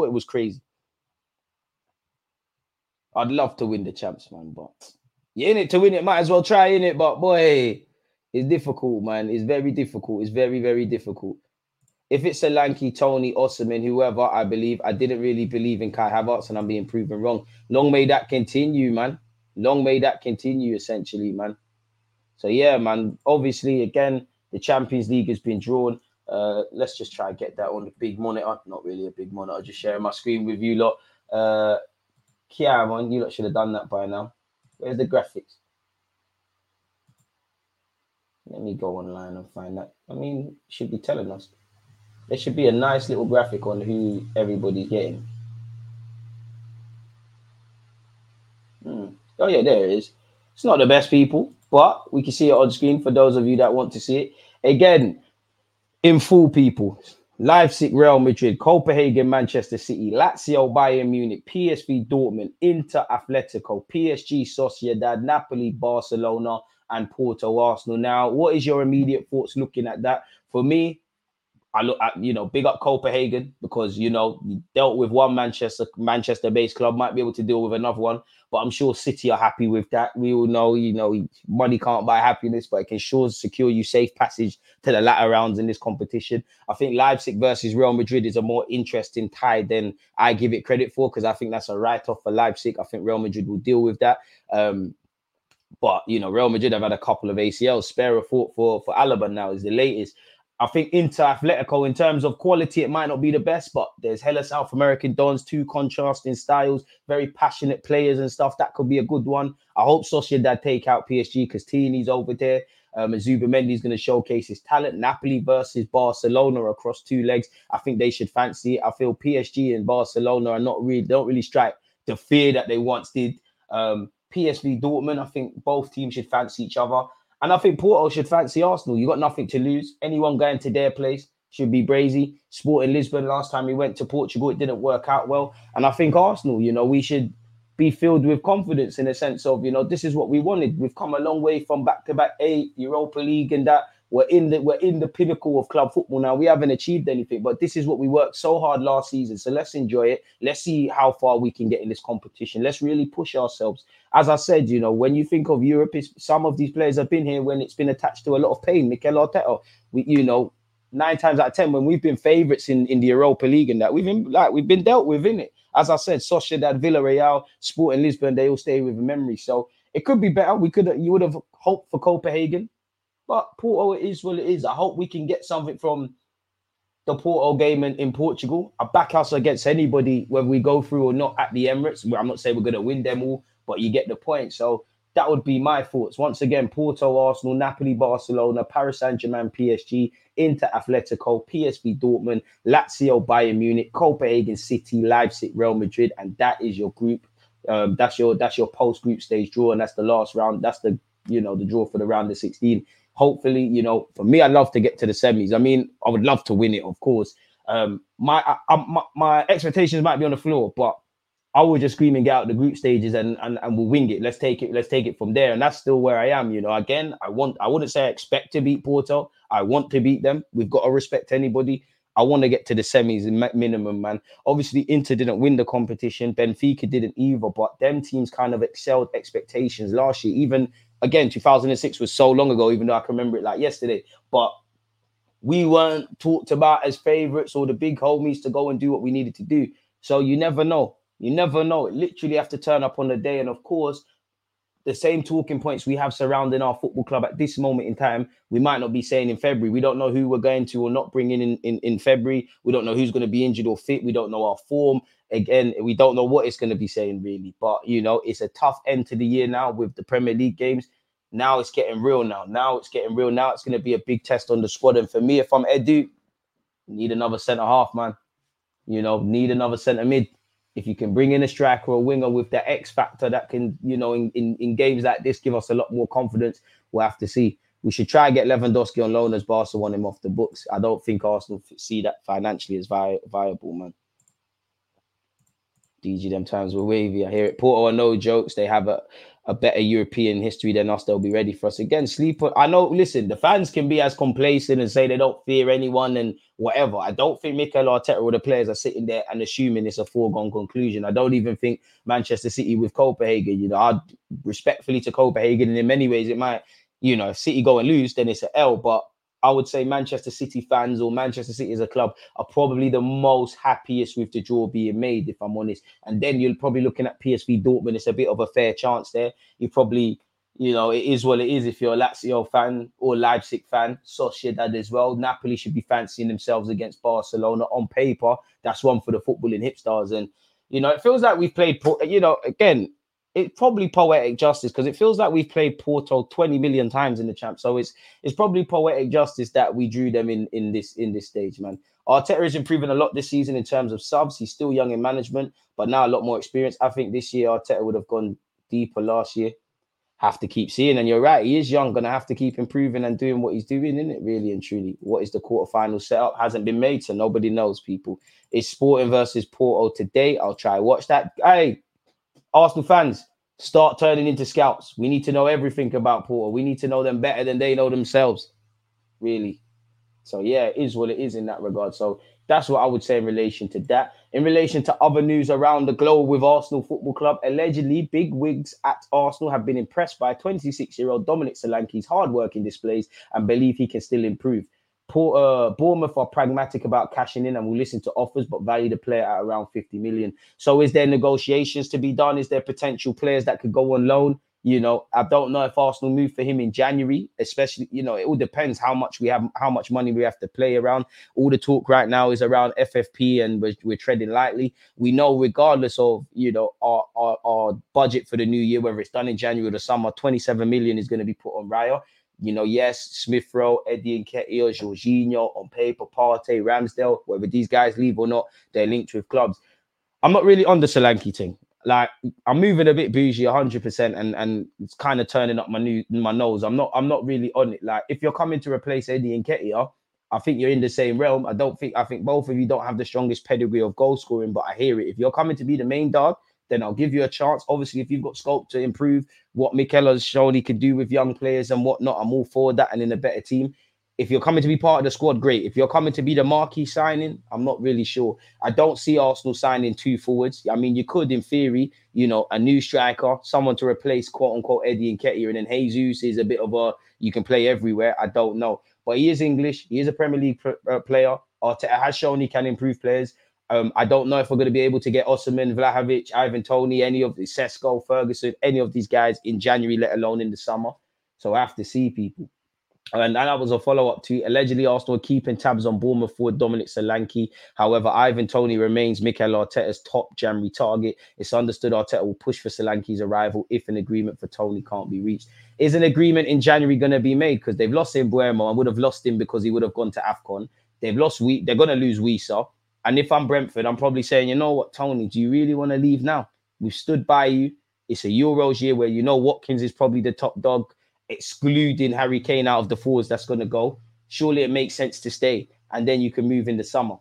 I'd love to win the champs, man, but you're in it to win it. Might as well try in it, but boy, it's difficult, man. It's very difficult. It's very, very difficult. If it's Solanke, Tony, Osimhen, whoever, I didn't really believe in Kai Havertz, and I'm being proven wrong. Long may that continue, man. Long may that continue, essentially, man. So, yeah, man, obviously, again, the Champions League has been drawn. Let's just try and get that on the big monitor. Not really a big monitor, just sharing my screen with you lot. Kiaron, you lot should have done that by now. Where's the graphics? Let me go online and find that. I mean, should be telling us. There should be a nice little graphic on who everybody's getting. Oh, yeah, there it is. It's not the best people, but we can see it on screen for those of you that want to see it. Again, in full, people. Leipzig, Real Madrid, Copenhagen, Manchester City, Lazio, Bayern Munich, PSV, Dortmund, Inter, Atletico, PSG, Sociedad, Napoli, Barcelona, and Porto, Arsenal. Now, what is your immediate thoughts looking at that? For me, I look at, big up Copenhagen because, you dealt with one Manchester-based club, might be able to deal with another one. But I'm sure City are happy with that. We all know, money can't buy happiness, but it can sure secure you safe passage to the latter rounds in this competition. I think Leipzig versus Real Madrid is a more interesting tie than I give it credit for, because I think that's a write-off for Leipzig. I think Real Madrid will deal with that. But, Real Madrid have had a couple of ACLs. Spare a thought for Alaba now is the latest. I think Inter Atletico, in terms of quality, it might not be the best, but there's hella South American dons, two contrasting styles, very passionate players and stuff. That could be a good one. I hope Sociedad take out PSG because Tini's over there. And Zubamendi is going to showcase his talent. Napoli versus Barcelona across two legs. I think they should fancy it. I feel PSG and Barcelona are don't really strike the fear that they once did. PSV Dortmund, I think both teams should fancy each other. And I think Porto should fancy Arsenal. You got nothing to lose. Anyone going to their place should be brazy. Sporting Lisbon, last time we went to Portugal, it didn't work out well. And I think Arsenal, we should be filled with confidence in a sense of, this is what we wanted. We've come a long way from back-to-back 8 Europa League and that. We're in the pinnacle of club football now. We haven't achieved anything, but this is what we worked so hard last season. So let's enjoy it. Let's see how far we can get in this competition. Let's really push ourselves. As I said, when you think of Europe, some of these players have been here when it's been attached to a lot of pain. Mikel Arteta, 9 times out of 10 when we've been favourites in the Europa League and that, we've been dealt with, innit? As I said, Sociedad, Villarreal, Sporting Lisbon, they all stay with memory. So it could be better. You would have hoped for Copenhagen. But Porto, it is what it is. I hope we can get something from the Porto game in Portugal. I back us against anybody, whether we go through or not at the Emirates. I'm not saying we're going to win them all, but you get the point. So that would be my thoughts. Once again, Porto, Arsenal, Napoli, Barcelona, Paris Saint-Germain, PSG, Inter Atletico, PSV Dortmund, Lazio, Bayern Munich, Copenhagen City, Leipzig, Real Madrid. And that is your group. That's your post-group stage draw. And that's the last round. That's the draw for the round of 16. Hopefully, for me, I'd love to get to the semis. I mean, I would love to win it, of course. My expectations might be on the floor, but I will just scream and get out the group stages and we'll wing it. Let's take it from there. And that's still where I am. Again, I wouldn't say I expect to beat Porto. I want to beat them. We've got to respect anybody. I want to get to the semis in minimum, man. Obviously, Inter didn't win the competition. Benfica didn't either, but them teams kind of excelled expectations last year. Even, again, 2006 was so long ago, even though I can remember it like yesterday. But we weren't talked about as favourites or the big homies to go and do what we needed to do. So you never know. You never know. It literally have to turn up on the day. And of course, the same talking points we have surrounding our football club at this moment in time, we might not be saying in February. We don't know who we're going to or not bring in February. We don't know who's going to be injured or fit. We don't know our form. Again, we don't know what it's going to be saying, really. But, it's a tough end to the year now with the Premier League games. Now it's getting real now. Now it's going to be a big test on the squad. And for me, if I'm Edu, need another centre-half, man. Need another centre mid. If you can bring in a striker or a winger with the X factor that can, in games like this, give us a lot more confidence, we'll have to see. We should try and get Lewandowski on loan as Barca want him off the books. I don't think Arsenal see that financially as viable, man. DG, them times were wavy. I hear it. Porto are no jokes. They have a better European history than us. They'll be ready for us. Again, sleep on. I know, listen, the fans can be as complacent and say they don't fear anyone and whatever. I don't think Mikel Arteta or the players are sitting there and assuming it's a foregone conclusion. I don't even think Manchester City with Copenhagen, you know, I'd respectfully to Copenhagen, and in many ways it might, you know, if City go and lose, then it's an L. But I would say Manchester City fans or Manchester City as a club are probably the most happiest with the draw being made, if I'm honest. And then you're probably looking at PSV Dortmund. It's a bit of a fair chance there. You probably, you know, it is what it is if you're a Lazio fan or Leipzig fan. Sociedad as well. Napoli should be fancying themselves against Barcelona. On paper, that's one for the footballing hipsters. And, you know, it feels like we've played, you know, again, it's probably poetic justice because it feels like we've played Porto 20 million times in the champ. So it's probably poetic justice that we drew them in this stage, man. Arteta is improving a lot this season in terms of subs. He's still young in management, but now a lot more experience. I think this year Arteta would have gone deeper last year. Have to keep seeing, and you're right, he is young, gonna have to keep improving and doing what he's doing, isn't it? Really and truly. What is the quarterfinal setup? Hasn't been made, so nobody knows, people. It's Sporting versus Porto today. I'll try watch that. Hey, Arsenal fans, start turning into scouts. We need to know everything about Porto. We need to know them better than they know themselves. Really. So, yeah, it is what it is in that regard. So, that's what I would say in relation to that. In relation to other news around the globe with Arsenal Football Club, allegedly, big wigs at Arsenal have been impressed by 26-year-old Dominic Solanke's hard-working displays and believe he can still improve. Bournemouth are pragmatic about cashing in and will listen to offers, but value the player at around 50 million. So is there negotiations to be done? Is there potential players that could go on loan? You know, I don't know if Arsenal move for him in January, especially, you know, it all depends how much money we have to play around. All the talk right now is around FFP and we're treading lightly. We know regardless of, you know, our budget for the new year, whether it's done in January or the summer, 27 million is going to be put on Raya. You know, yes, Smith Rowe, Eddie Nketiah, Jorginho, on paper, Partey, Ramsdale, whether these guys leave or not, they're linked with clubs. I'm not really on the Solanke thing. Like, I'm moving a bit bougie 100% and it's kind of turning up my nose. I'm not really on it. Like, if you're coming to replace Eddie Nketiah, I think you're in the same realm. I think both of you don't have the strongest pedigree of goal scoring, but I hear it. If you're coming to be the main dog, then I'll give you a chance. Obviously, if you've got scope to improve what Mikel has shown he could do with young players and whatnot, I'm all for that and in a better team. If you're coming to be part of the squad, great. If you're coming to be the marquee signing, I'm not really sure. I don't see Arsenal signing two forwards. I mean, you could, in theory, you know, a new striker, someone to replace, quote-unquote, Eddie Nketiah, and then Jesus is a bit of a, you can play everywhere. I don't know. But he is English. He is a Premier League player. Arteta has shown he can improve players. I don't know if we're going to be able to get Osimhen, Vlahovic, Ivan Toney, any of the Sesko, Ferguson, any of these guys in January, let alone in the summer. So I have to see, people. And that was a follow-up to allegedly Arsenal keeping tabs on Bournemouth forward Dominic Solanke. However, Ivan Toney remains Mikel Arteta's top January target. It's understood Arteta will push for Solanke's arrival if an agreement for Toney can't be reached. Is an agreement in January going to be made? Because they've lost Mbeumo. I would have lost him because he would have gone to AFCON. They're going to lose Wissa. And if I'm Brentford, I'm probably saying, you know what, Toney, do you really want to leave now? We've stood by you. It's a Euros year where you know Watkins is probably the top dog, excluding Harry Kane out of the forwards that's going to go. Surely it makes sense to stay. And then you can move in the summer.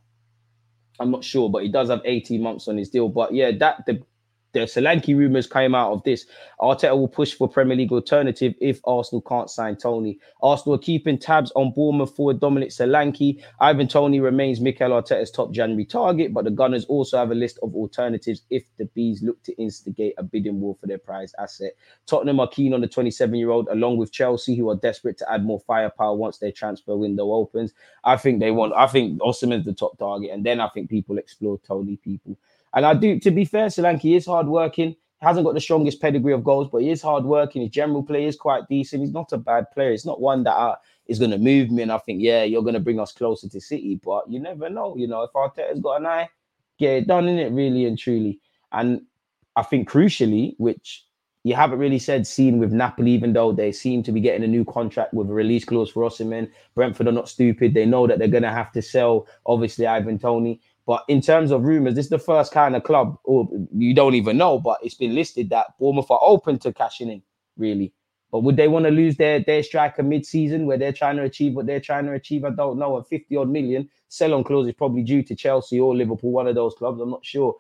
I'm not sure, but he does have 18 months on his deal. But yeah, the Solanke rumours came out of this. Arteta will push for Premier League alternative if Arsenal can't sign Toney. Arsenal are keeping tabs on Bournemouth forward Dominic Solanke. Ivan Toney remains Mikel Arteta's top January target, but the Gunners also have a list of alternatives if the Bees look to instigate a bidding war for their prized asset. Tottenham are keen on the 27-year-old, along with Chelsea, who are desperate to add more firepower once their transfer window opens. I think Osimhen's the top target, and then I think people explore Toney, people. And I do, to be fair, Solanke is hardworking. Hasn't got the strongest pedigree of goals, but he is hardworking. His general play is quite decent. He's not a bad player. It's not one that is going to move me. And I think, yeah, you're going to bring us closer to City. But you never know. You know, if Arteta's got an eye, get it done, innit, really and truly. And I think crucially, which you haven't really seen with Napoli, even though they seem to be getting a new contract with a release clause for Osimhen. Brentford are not stupid. They know that they're going to have to sell, obviously, Ivan Toney. But in terms of rumours, this is the first kind of club, or you don't even know, but it's been listed that Bournemouth are open to cashing in, really. But would they want to lose their striker mid-season where they're trying to achieve what they're trying to achieve? I don't know. A 50-odd million sell-on clause is probably due to Chelsea or Liverpool, one of those clubs. I'm not sure.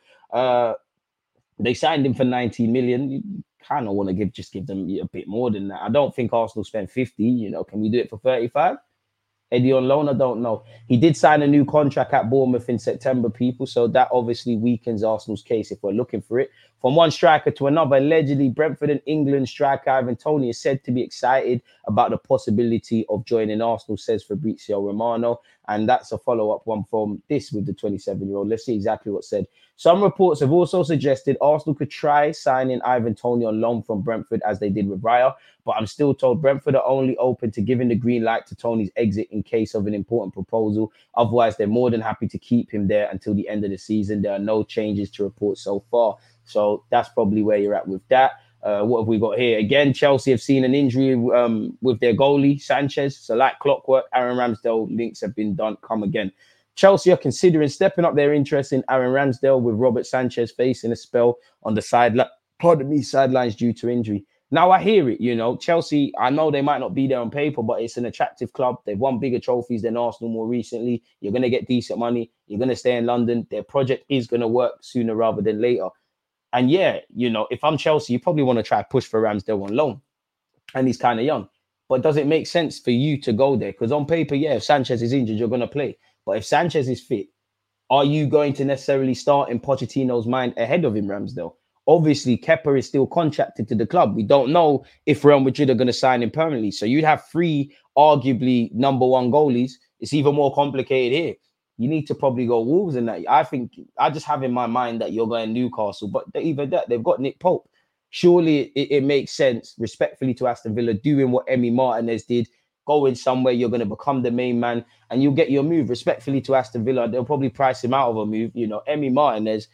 They signed him for 19 million. You kind of want to give them a bit more than that. I don't think Arsenal spent 50. You know, can we do it for 35? Eddie on loan? I don't know. He did sign a new contract at Bournemouth in September, people. So that obviously weakens Arsenal's case if we're looking for it. From one striker to another, allegedly, Brentford and England striker Ivan Toney is said to be excited about the possibility of joining Arsenal, says Fabrizio Romano. And that's a follow-up one from this with the 27-year-old. Let's see exactly what's said. Some reports have also suggested Arsenal could try signing Ivan Toney on loan from Brentford as they did with Raya. But I'm still told Brentford are only open to giving the green light to Toney's exit in case of an important proposal. Otherwise, they're more than happy to keep him there until the end of the season. There are no changes to report so far. So that's probably where you're at with that. What have we got here? Again, Chelsea have seen an injury with their goalie, Sanchez. So like clockwork, Aaron Ramsdale links have been done. Come again. Chelsea are considering stepping up their interest in Aaron Ramsdale with Robert Sanchez facing a spell on the sidelines due to injury. Now I hear it, you know, Chelsea, I know they might not be there on paper, but it's an attractive club. They've won bigger trophies than Arsenal more recently. You're going to get decent money. You're going to stay in London. Their project is going to work sooner rather than later. And yeah, you know, if I'm Chelsea, you probably want to try push for Ramsdale on loan. And he's kind of young. But does it make sense for you to go there? Because on paper, yeah, if Sanchez is injured, you're going to play. But if Sanchez is fit, are you going to necessarily start in Pochettino's mind ahead of him, Ramsdale? Obviously, Kepa is still contracted to the club. We don't know if Real Madrid are going to sign him permanently. So you'd have three arguably number one goalies. It's even more complicated here. You need to probably go Wolves in that. I think I just have in my mind that you're going Newcastle, but even that, they've got Nick Pope. Surely it makes sense, respectfully to Aston Villa, doing what Emi Martinez did, going somewhere, you're going to become the main man and you'll get your move. Respectfully to Aston Villa, they'll probably price him out of a move. You know, Emi Martinez,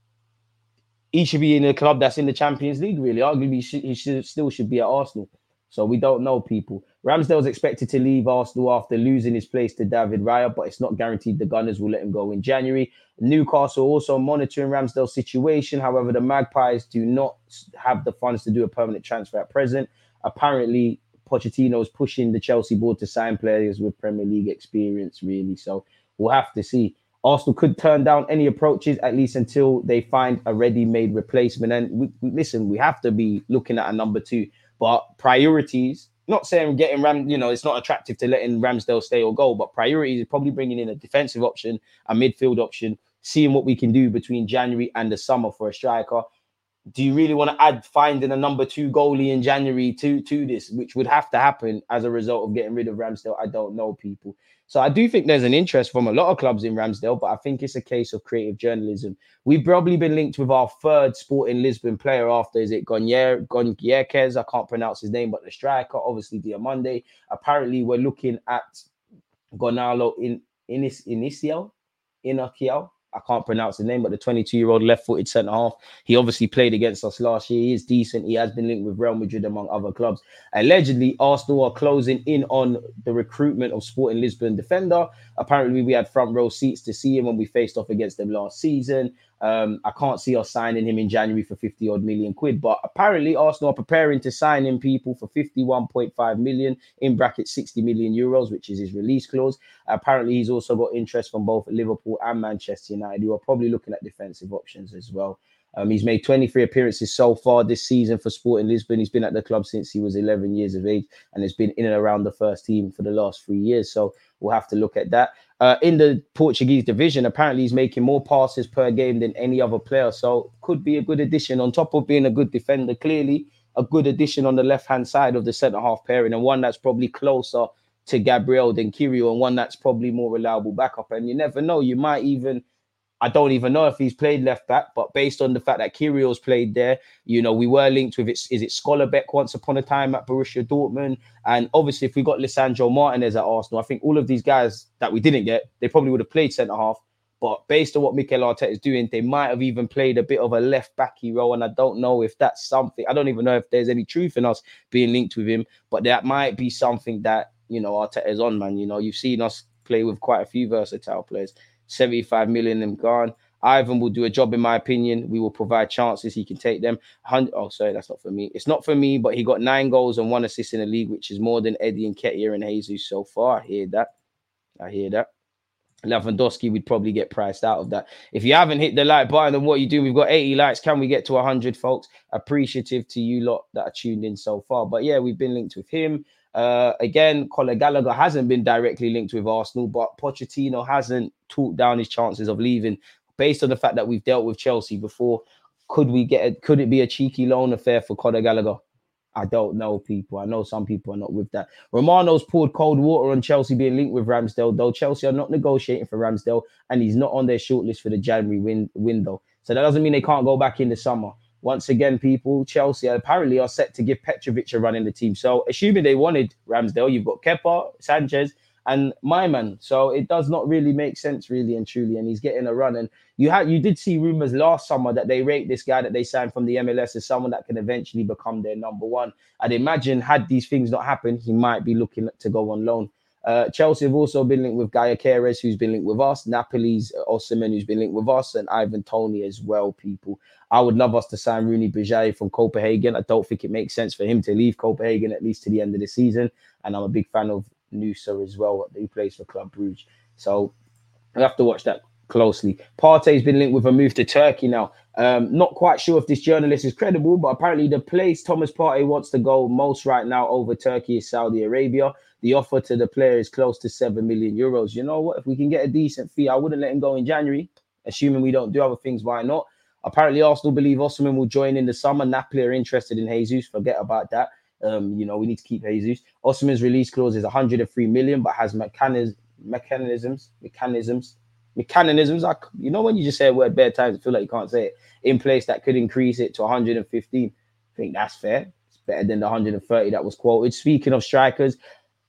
he should be in a club that's in the Champions League, really. Arguably, he should be at Arsenal. So we don't know, people. Ramsdale's expected to leave Arsenal after losing his place to David Raya, but it's not guaranteed the Gunners will let him go in January. Newcastle also monitoring Ramsdale's situation. However, the Magpies do not have the funds to do a permanent transfer at present. Apparently, Pochettino is pushing the Chelsea board to sign players with Premier League experience, really. So we'll have to see. Arsenal could turn down any approaches, at least until they find a ready-made replacement. And we have to be looking at a number two. But priorities, not saying getting it's not attractive to letting Ramsdale stay or go, but priorities is probably bringing in a defensive option, a midfield option, seeing what we can do between January and the summer for a striker. Do you really want to finding a number two goalie in January to this, which would have to happen as a result of getting rid of Ramsdale? I don't know, people. So I do think there's an interest from a lot of clubs in Ramsdale, but I think it's a case of creative journalism. We've probably been linked with our third Sporting Lisbon player after, is it Gonyequez? I can't pronounce his name, but the striker, obviously Diomande. Apparently, we're looking at Gonalo Inacial. I can't pronounce his name, but the 22-year-old left-footed centre-half. He obviously played against us last year. He is decent. He has been linked with Real Madrid, among other clubs. Allegedly, Arsenal are closing in on the recruitment of Sporting Lisbon defender. Apparently, we had front row seats to see him when we faced off against them last season. I can't see us signing him in January for 50-odd million quid, but apparently Arsenal are preparing to sign him, people, for 51.5 million, in bracket 60 million euros, which is his release clause. Apparently, he's also got interest from both Liverpool and Manchester United, who are probably looking at defensive options as well. He's made 23 appearances so far this season for Sporting Lisbon. He's been at the club since he was 11 years of age and has been in and around the first team for the last 3 years. So we'll have to look at that. In the Portuguese division, apparently he's making more passes per game than any other player. So could be a good addition on top of being a good defender. Clearly a good addition on the left-hand side of the centre-half pairing, and one that's probably closer to Gabriel than Kyrgios, and one that's probably more reliable backup. And you never know, you might even... I don't even know if he's played left back, but based on the fact that Kyrgios played there, you know, we were linked with is it Schollerbeck once upon a time at Borussia Dortmund. And obviously, if we got Lisandro Martinez at Arsenal, I think all of these guys that we didn't get, they probably would have played centre-half. But based on what Mikel Arteta is doing, they might have even played a bit of a left-backy role. And I don't know if that's something, I don't even know if there's any truth in us being linked with him, but that might be something that, you know, Arteta is on, man. You know, you've seen us play with quite a few versatile players. 75 million and gone. Ivan will do a job, in my opinion. We will provide chances. He can take them. Oh, sorry, that's not for me. It's not for me, but he got 9 goals and 1 assist in the league, which is more than Eddie Nketiah and Jesus so far. I hear that. Lewandowski would probably get priced out of that. If you haven't hit the like button, then what you do? We've got 80 likes. Can we get to 100, folks? Appreciative to you lot that are tuned in so far. But yeah, we've been linked with him. Again, Conor Gallagher hasn't been directly linked with Arsenal, but Pochettino hasn't talked down his chances of leaving based on the fact that we've dealt with Chelsea before. Could it be a cheeky loan affair for Conor Gallagher? I don't know, people. I know some people are not with that. Romano's poured cold water on Chelsea being linked with Ramsdale, though Chelsea are not negotiating for Ramsdale, and he's not on their shortlist for the January window. So that doesn't mean they can't go back in the summer. Once again, people, Chelsea apparently are set to give Petrovic a run in the team. So assuming they wanted Ramsdale, you've got Kepa, Sanchez, and my man. So it does not really make sense, really and truly. And he's getting a run. And you did see rumors last summer that they rate this guy that they signed from the MLS as someone that can eventually become their number one. I'd imagine had these things not happened, he might be looking to go on loan. Chelsea have also been linked with Gaia Keres, who's been linked with us. Napoli's Osimhen, who's been linked with us, and Ivan Toney as well, people. I would love us to sign Rooney Bajai from Copenhagen. I don't think it makes sense for him to leave Copenhagen at least to the end of the season. And I'm a big fan of Nusa as well, who plays for Club Brugge. So we have to watch that closely. Partey's been linked with a move to Turkey now. Not quite sure if this journalist is credible, but apparently the place Thomas Partey wants to go most right now over Turkey is Saudi Arabia. The offer to the player is close to 7 million euros. You know what? If we can get a decent fee, I wouldn't let him go in January. Assuming we don't do other things, why not? Apparently, Arsenal believe Osimhen will join in the summer. Napoli are interested in Jesus. Forget about that. We need to keep Jesus. Osimhen's release clause is 103 million, but has mechanisms. Like, when you just say a word bare times, I feel like you can't say it in place that could increase it to 115. I think that's fair. It's better than the 130 that was quoted. Speaking of strikers,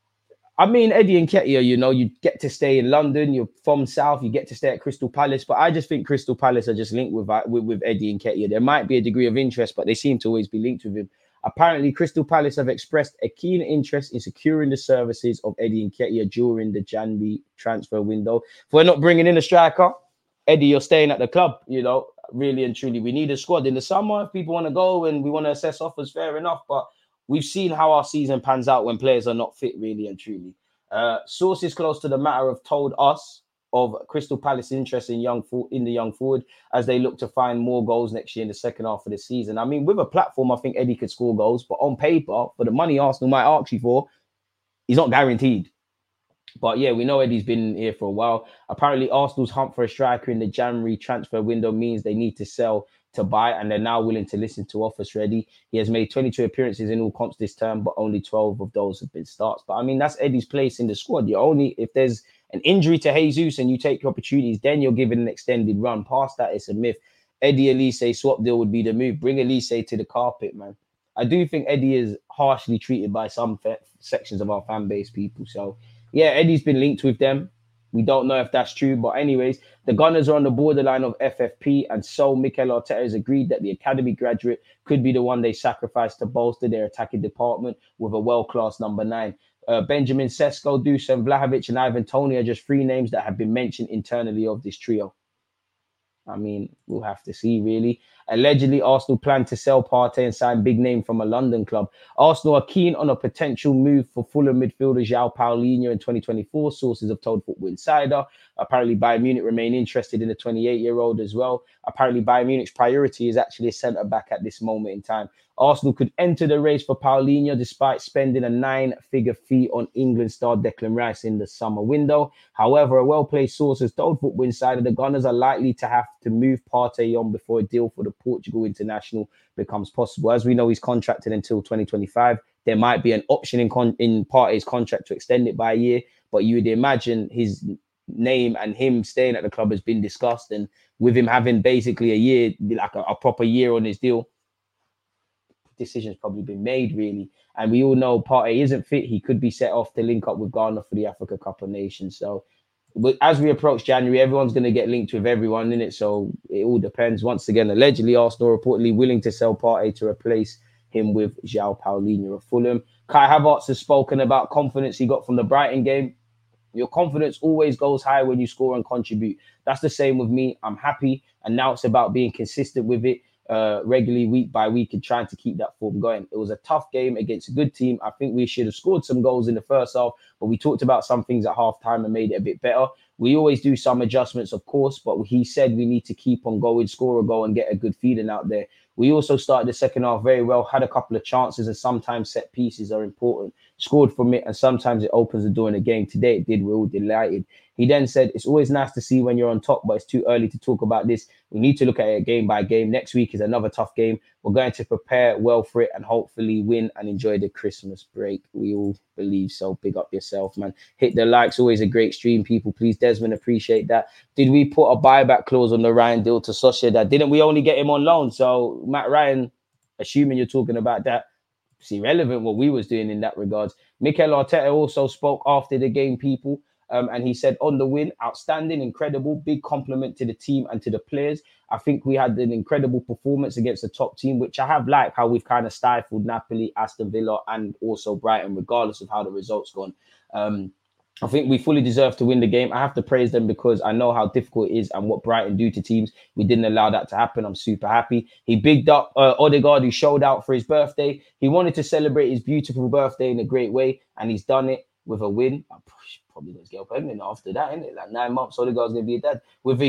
I mean, Eddie Nketiah, you get to stay in London. You're from South. You get to stay at Crystal Palace. But I just think Crystal Palace are just linked with Eddie Nketiah. There might be a degree of interest, but they seem to always be linked with him. Apparently, Crystal Palace have expressed a keen interest in securing the services of Eddie Nketiah during the January transfer window. If we're not bringing in a striker, Eddie, you're staying at the club, really and truly. We need a squad in the summer. If people want to go and we want to assess offers, fair enough. But we've seen how our season pans out when players are not fit, really and truly. Sources close to the matter have told us of Crystal Palace interest in the young forward as they look to find more goals next year in the second half of the season. I mean, with a platform, I think Eddie could score goals, but on paper, for the money Arsenal might ask you for, he's not guaranteed. But yeah, we know Eddie's been here for a while. Apparently, Arsenal's hunt for a striker in the January transfer window means they need to sell to buy, and they're now willing to listen to offers ready. He has made 22 appearances in all comps this term, but only 12 of those have been starts. But I mean, that's Eddie's place in the squad. If there's an injury to Jesus and you take your opportunities, then you're given an extended run. Past that, it's a myth. Eddie Elise swap deal would be the move. Bring Elise to the carpet, man. I do think Eddie is harshly treated by some sections of our fan base, people. So yeah, Eddie's been linked with them. We don't know if that's true, but anyways, the Gunners are on the borderline of FFP, and so Mikel Arteta has agreed that the academy graduate could be the one they sacrifice to bolster their attacking department with a world-class number 9. Benjamin Sesko, Dusan Vlahovic, and Ivan Toney are just 3 names that have been mentioned internally of this trio. I mean, we'll have to see, really. Allegedly, Arsenal plan to sell Partey and sign big name from a London club. Arsenal are keen on a potential move for Fulham midfielder João Paulinho in 2024, sources have told Football Insider. Apparently, Bayern Munich remain interested in the 28-year-old as well. Apparently, Bayern Munich's priority is actually a centre-back at this moment in time. Arsenal could enter the race for Paulinho despite spending a 9-figure fee on England star Declan Rice in the summer window. However, a well-placed source has told Football Insider the Gunners are likely to have to move Partey on before a deal for the Portugal international becomes possible. As we know, he's contracted until 2025. There might be an option in Partey's contract to extend it by a year, but you would imagine his name and him staying at the club has been discussed, and with him having basically a year, like a proper year on his deal, decision's probably been made, really. And we all know Partey isn't fit. He could be set off to link up with Ghana for the Africa Cup of Nations. So as we approach January, everyone's going to get linked with everyone in it. So it all depends. Once again, allegedly, Arsenal reportedly willing to sell Partey to replace him with João Paulinho of Fulham. Kai Havertz has spoken about confidence he got from the Brighton game. Your confidence always goes high when you score and contribute. That's the same with me. I'm happy. And now it's about being consistent with it regularly, week by week, and trying to keep that form going. It was a tough game against a good team. I think we should have scored some goals in the first half, but we talked about some things at halftime and made it a bit better. We always do some adjustments, of course, but he said we need to keep on going, score a goal and get a good feeling out there. We also started the second half very well, had a couple of chances, and sometimes set pieces are important. Scored from it, and sometimes it opens the door in the game. Today it did. We're all delighted. He then said, it's always nice to see when you're on top, but it's too early to talk about this. We need to look at it game by game. Next week is another tough game. We're going to prepare well for it and hopefully win and enjoy the Christmas break. We all believe so. Big up yourself, man. Hit the likes. Always a great stream, people. Please, Desmond, appreciate that. Did we put a buyback clause on the Ryan deal to Sociedad? Didn't we only get him on loan? So, Matt Ryan, assuming you're talking about that, it's irrelevant what we was doing in that regards. Mikel Arteta also spoke after the game, people. And he said on the win, outstanding, incredible, big compliment to the team and to the players. I think we had an incredible performance against the top team, which I have liked how we've kind of stifled Napoli, Aston Villa, and also Brighton, regardless of how the results gone. I think we fully deserve to win the game. I have to praise them because I know how difficult it is and what Brighton do to teams. We didn't allow that to happen. I'm super happy. He bigged up Odegaard, who showed out for his birthday. He wanted to celebrate his beautiful birthday in a great way, and he's done it with a win. Probably going to get pregnant after that, isn't it? Like 9 months, Odegaard's going to be a dad. With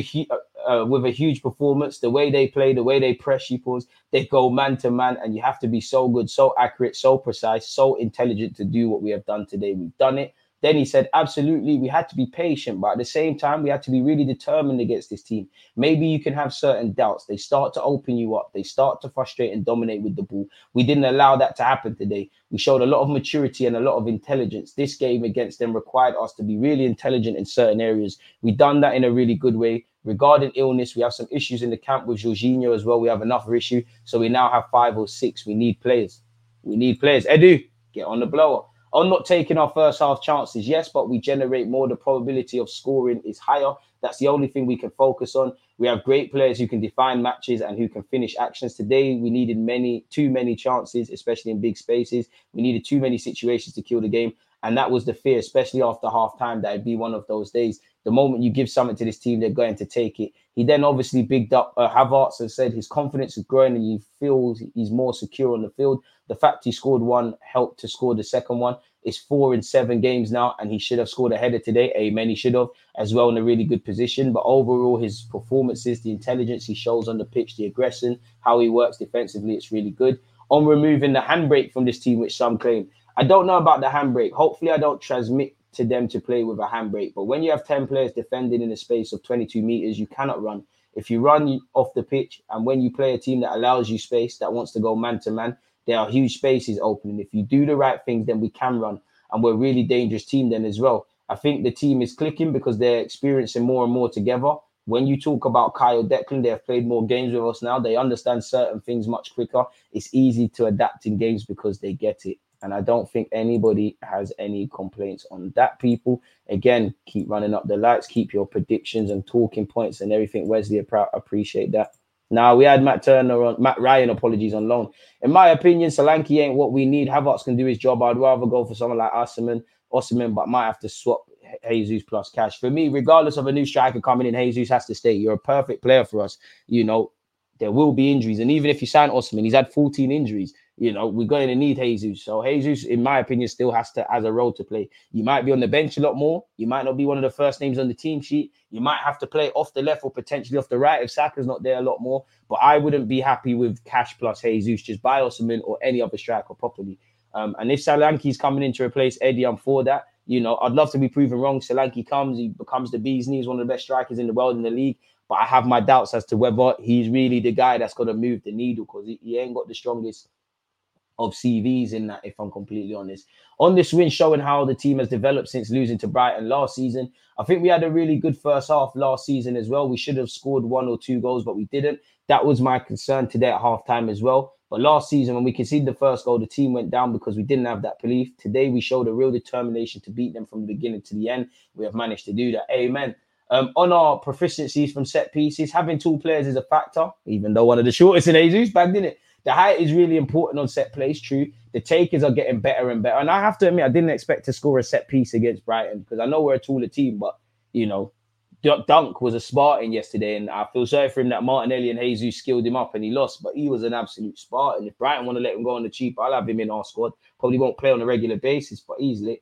a huge performance, the way they play, the way they press people, they go man to man, and you have to be so good, so accurate, so precise, so intelligent to do what we have done today. We've done it. Then he said, absolutely, we had to be patient, but at the same time, we had to be really determined against this team. Maybe you can have certain doubts. They start to open you up. They start to frustrate and dominate with the ball. We didn't allow that to happen today. We showed a lot of maturity and a lot of intelligence. This game against them required us to be really intelligent in certain areas. We've done that in a really good way. Regarding illness, we have some issues in the camp with Jorginho as well. We have another issue. So we now have 5 or 6. We need players. We need players. Edu, get on the blower. On not taking our first half chances, yes, but we generate more. The probability of scoring is higher. That's the only thing we can focus on. We have great players who can define matches and who can finish actions. Today, we needed too many chances, especially in big spaces. We needed too many situations to kill the game. And that was the fear, especially after half-time, that it'd be one of those days. The moment you give something to this team, they're going to take it. He then obviously bigged up Havertz and said his confidence is growing and he feels he's more secure on the field. The fact he scored one helped to score the second one. It's 4 in 7 games now, and he should have scored a header today. Amen, he should have, as well, in a really good position. But overall, his performances, the intelligence he shows on the pitch, the aggression, how he works defensively, it's really good. On removing the handbrake from this team, which some claim, I don't know about the handbrake. Hopefully, I don't transmit to them to play with a handbrake. But when you have 10 players defending in a space of 22 meters, you cannot run. If you run off the pitch, and when you play a team that allows you space, that wants to go man to man, there are huge spaces opening. If you do the right things, then we can run. And we're a really dangerous team then as well. I think the team is clicking because they're experiencing more and more together. When you talk about Kyle Declan, they have played more games with us now. They understand certain things much quicker. It's easy to adapt in games because they get it. And I don't think anybody has any complaints on that, people. Again, keep running up the lights, keep your predictions and talking points and everything. Wesley, appreciate that. Now, we had Matt Ryan, on loan. In my opinion, Solanke ain't what we need. Havertz can do his job. I'd rather go for someone like Osimhen, but might have to swap Jesus plus cash. For me, regardless of a new striker coming in, Jesus has to stay. You're a perfect player for us. You know, there will be injuries. And even if you sign Osimhen, he's had 14 injuries. You know, we're going to need Jesus. So Jesus, in my opinion, still has a role to play. You might be on the bench a lot more. You might not be one of the first names on the team sheet. You might have to play off the left or potentially off the right if Saka's not there a lot more. But I wouldn't be happy with cash plus Jesus. Just buy Osimhen or any other striker properly. And if Solanke's coming in to replace Eddie, I'm for that. You know, I'd love to be proven wrong. Solanke comes, he becomes the bee's knees, one of the best strikers in the world in the league. But I have my doubts as to whether he's really the guy that's going to move the needle because he ain't got the strongest of CVs in that, if I'm completely honest. On this win, showing how the team has developed since losing to Brighton last season. I think we had a really good first half last season as well. We should have scored 1 or 2 goals, but we didn't. That was my concern today at halftime as well. But last season, when we conceded the first goal, the team went down because we didn't have that belief. Today, we showed a real determination to beat them from the beginning to the end. We have managed to do that. Amen. On our proficiencies from set pieces, having 2 players is a factor, even though one of the shortest in Jesus bagged in it. The height is really important on set plays, true. The takers are getting better and better. And I have to admit, I didn't expect to score a set piece against Brighton because I know we're a taller team, but, you know, Dunk was a Spartan yesterday, and I feel sorry for him that Martinelli and Jesus skilled him up and he lost, but he was an absolute Spartan. If Brighton want to let him go on the cheap, I'll have him in our squad. Probably won't play on a regular basis, but easily.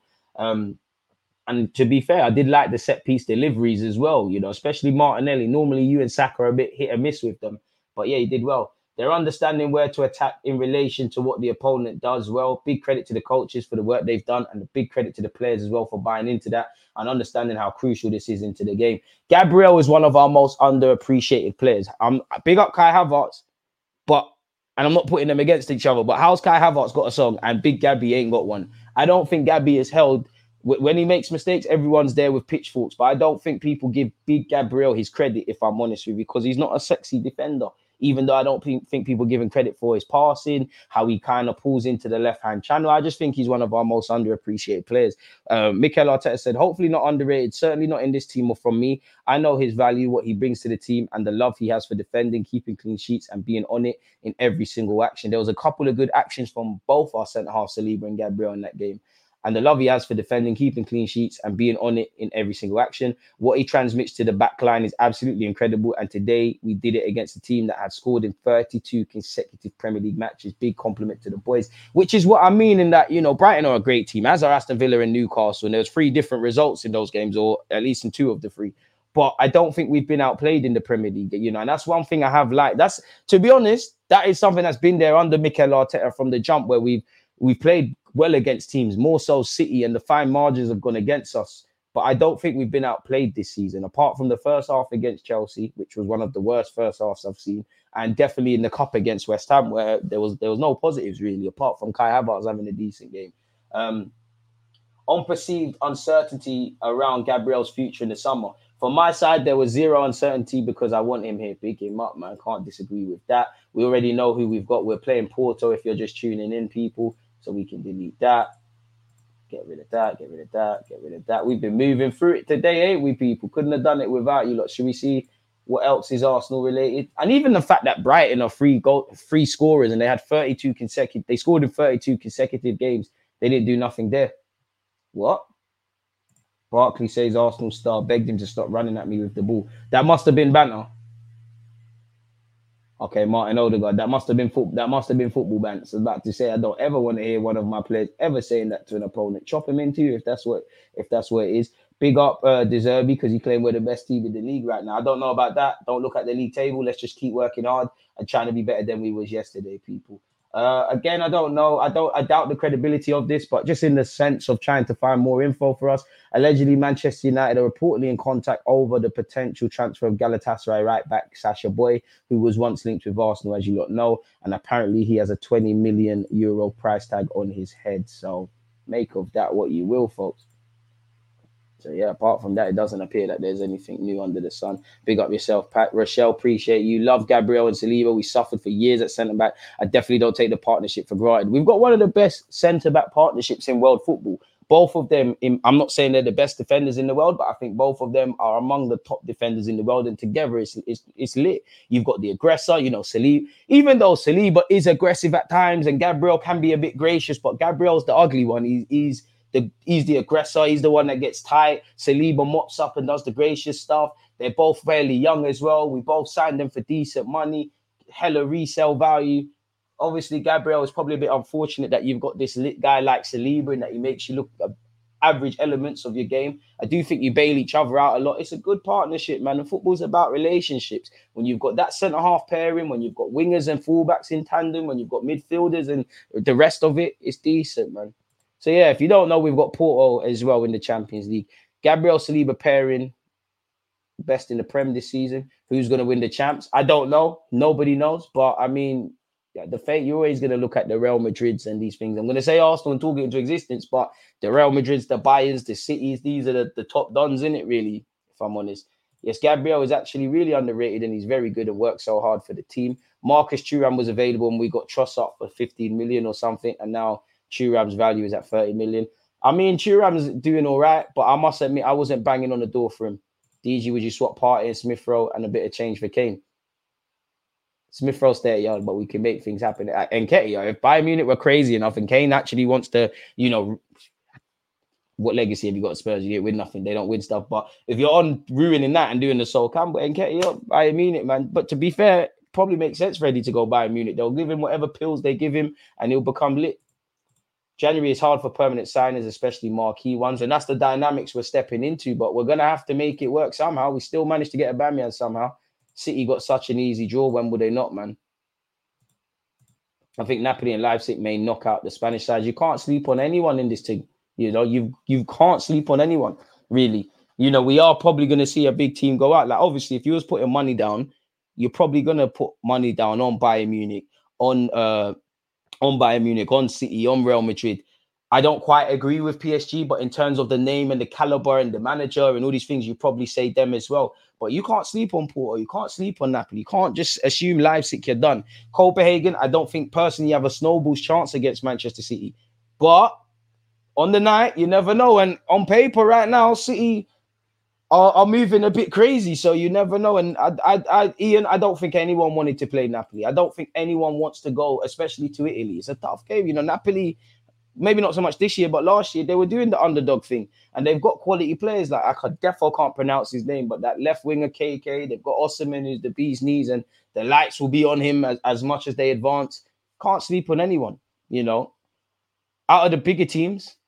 And to be fair, I did like the set piece deliveries as well, you know, especially Martinelli. Normally you and Saka are a bit hit and miss with them, but yeah, he did well. They're understanding where to attack in relation to what the opponent does well. Big credit to the coaches for the work they've done, and a big credit to the players as well for buying into that and understanding how crucial this is into the game. Gabriel is one of our most underappreciated players. Big up Kai Havertz, and I'm not putting them against each other, but how's Kai Havertz got a song and Big Gabby ain't got one? I don't think Gabby is held. When he makes mistakes, everyone's there with pitchforks, but I don't think people give Big Gabriel his credit, if I'm honest with you, because he's not a sexy defender. Even though I don't think people give him credit for his passing, how he kind of pulls into the left-hand channel. I just think he's one of our most underappreciated players. Mikel Arteta said, hopefully not underrated, certainly not in this team or from me. I know his value, what he brings to the team, and the love he has for defending, keeping clean sheets, and being on it in every single action. There was a couple of good actions from both our centre-half, Saliba and Gabriel, in that game. And the love he has for defending, keeping clean sheets, and being on it in every single action. What he transmits to the back line is absolutely incredible. And today we did it against a team that had scored in 32 consecutive Premier League matches. Big compliment to the boys, which is what I mean in that, you know, Brighton are a great team, as are Aston Villa and Newcastle. And there was 3 different results in those games, or at least in 2 of the 3. But I don't think we've been outplayed in the Premier League, you know, and that's one thing I have liked. That's, to be honest, that is something that's been there under Mikel Arteta from the jump, where we've played well against teams, more so City, and the fine margins have gone against us. But I don't think we've been outplayed this season, apart from the first half against Chelsea, which was one of the worst first halves I've seen, and definitely in the cup against West Ham, where there was no positives really, apart from Kai Havertz having a decent game. On perceived uncertainty around Gabriel's future in the summer, from my side, there was zero uncertainty because I want him here. Big him up, man. Can't disagree with that. We already know who we've got. We're playing Porto, if you're just tuning in, people. So we can delete that, get rid of that, get rid of that, get rid of that. We've been moving through it today, ain't we, people? Couldn't have done it without you lot. Should we see what else is Arsenal related? And even the fact that Brighton are free scorers, and they had 32 consecutive. They scored in 32 consecutive games. They didn't do nothing there. What? Barkley says Arsenal star begged him to stop running at me with the ball. That must have been banter. Okay, Martin Odegaard, that must have been football bants. I was about to say, I don't ever want to hear one of my players ever saying that to an opponent. Chop him into you if that's what it is. Big up De Zerbi, because he claimed we're the best team in the league right now. I don't know about that. Don't look at the league table. Let's just keep working hard and trying to be better than we was yesterday, people. Again, I don't know. I doubt the credibility of this, but just in the sense of trying to find more info for us. Allegedly, Manchester United are reportedly in contact over the potential transfer of Galatasaray right back Sacha Boey, who was once linked with Arsenal, as you lot know. And apparently he has a 20 million euro price tag on his head. So make of that what you will, folks. So yeah, apart from that, it doesn't appear that there's anything new under the sun. Big up yourself, Pat. Rochelle, appreciate you. Love Gabriel and Saliba. We suffered for years at centre-back. I definitely don't take the partnership for granted. We've got one of the best centre-back partnerships in world football. Both of them, I'm not saying they're the best defenders in the world, but I think both of them are among the top defenders in the world. And together, it's lit. You've got the aggressor, you know, Saliba. Even though Saliba is aggressive at times and Gabriel can be a bit gracious, but Gabriel's the ugly one. He's the aggressor. He's the one that gets tight. Saliba mops up and does the gracious stuff. They're both fairly young as well. We both signed them for decent money, hella resale value. Obviously, Gabriel is probably a bit unfortunate that you've got this lit guy like Saliba and that he makes you look at average elements of your game. I do think you bail each other out a lot. It's a good partnership, man. And football's about relationships. When you've got that centre-half pairing, when you've got wingers and fullbacks in tandem, when you've got midfielders and the rest of it, it's decent, man. So, yeah, if you don't know, we've got Porto as well in the Champions League. Gabriel Saliba pairing, best in the Prem this season. Who's going to win the champs? I don't know. Nobody knows. But, I mean, the fate, you're always going to look at the Real Madrids and these things. I'm going to say Arsenal and talk it into existence, but the Real Madrids, the Bayerns, the Cities, these are the top dons in it, really, if I'm honest. Yes, Gabriel is actually really underrated and he's very good and works so hard for the team. Marcus Thuram was available and we got Trossard for 15 million or something. And now Thuram's value is at 30 million. I mean, Thuram's doing all right, but I must admit, I wasn't banging on the door for him. DG, would you swap Partey and Smith Rowe and a bit of change for Kane? Smith Rowe stay at Yard, but we can make things happen. And Nketiah, if Bayern Munich were crazy enough and Kane actually wants to, what legacy have you got at Spurs? You get win nothing. They don't win stuff. But if you're on ruining that and doing the Sol Campbell and Nketiah, Bayern Munich, man. But to be fair, probably makes sense for Eddie to go Bayern Munich. They'll give him whatever pills they give him and he'll become lit. January is hard for permanent signings, especially marquee ones. And that's the dynamics we're stepping into. But we're going to have to make it work somehow. We still managed to get Aubameyang somehow. City got such an easy draw. When would they not, man? I think Napoli and Leipzig may knock out the Spanish sides. You can't sleep on anyone in this team. You can't sleep on anyone, really. We are probably going to see a big team go out. Like, obviously, if you was putting money down, you're probably going to put money down on Bayern Munich, on Bayern Munich, on City, on Real Madrid. I don't quite agree with PSG, but in terms of the name and the caliber and the manager and all these things, you probably say them as well. But you can't sleep on Porto. You can't sleep on Napoli. You can't just assume Leipzig, you're done. Copenhagen, I don't think personally you have a snowball's chance against Manchester City. But on the night, you never know. And on paper right now, City are moving a bit crazy. So you never know. And Ian, I don't think anyone wanted to play Napoli. I don't think anyone wants to go, especially to Italy. It's a tough game. Napoli, maybe not so much this year, but last year, they were doing the underdog thing. And they've got quality players. Like, I definitely can't pronounce his name, but that left winger, KK, they've got Osimhen, who's the bee's knees, and the lights will be on him as much as they advance. Can't sleep on anyone, Out of the bigger teams,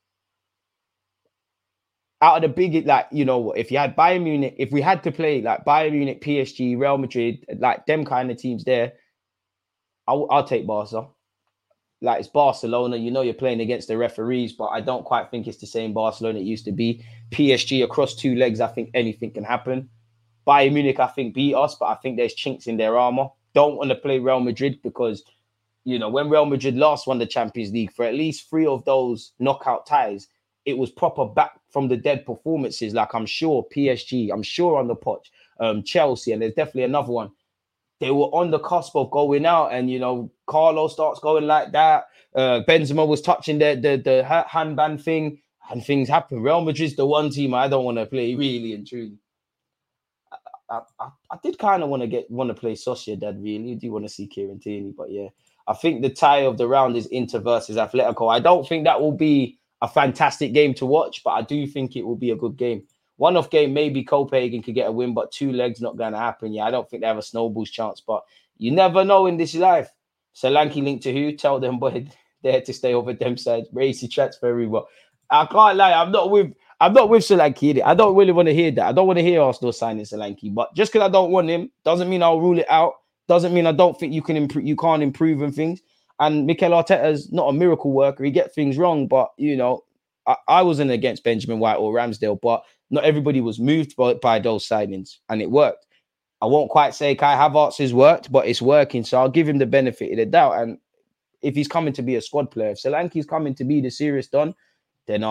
if you had Bayern Munich, if we had to play like Bayern Munich, PSG, Real Madrid, like them kind of teams there, I'll take Barca. Like, it's Barcelona, you're playing against the referees, but I don't quite think it's the same Barcelona it used to be. PSG across two legs, I think anything can happen. Bayern Munich, I think, beat us, but I think there's chinks in their armor. Don't want to play Real Madrid because, when Real Madrid last won the Champions League, for at least 3 of those knockout ties, it was proper back from the dead performances. Like, I'm sure PSG, I'm sure on the potch, Chelsea, and there's definitely another one. They were on the cusp of going out, and Carlos starts going like that. Benzema was touching the handband thing, and things happen. Real Madrid's the one team I don't want to play, really and truly. I did kind of want to play Sociedad, really. I do want to see Kieran Tierney, but yeah, I think the tie of the round is Inter versus Atletico. I don't think that will be a fantastic game to watch, but I do think it will be a good game. One-off game, maybe Copenhagen could get a win, but 2 legs not going to happen. Yeah, I don't think they have a snowball's chance, but you never know in this life. Solanke linked to who? Tell them, boy, they had to stay over them sides. Racy transfer well. I can't lie, I'm not with Solanke. I don't really want to hear that. I don't want to hear Arsenal signing Solanke, but just because I don't want him doesn't mean I'll rule it out. Doesn't mean I don't think you can't improve and things. And Mikel Arteta's not a miracle worker. He gets things wrong, but I wasn't against Benjamin White or Ramsdale, but not everybody was moved by those signings, and it worked. I won't quite say Kai Havertz has worked, but it's working, so I'll give him the benefit of the doubt. And if he's coming to be a squad player, if Solanke's coming to be the serious Don, then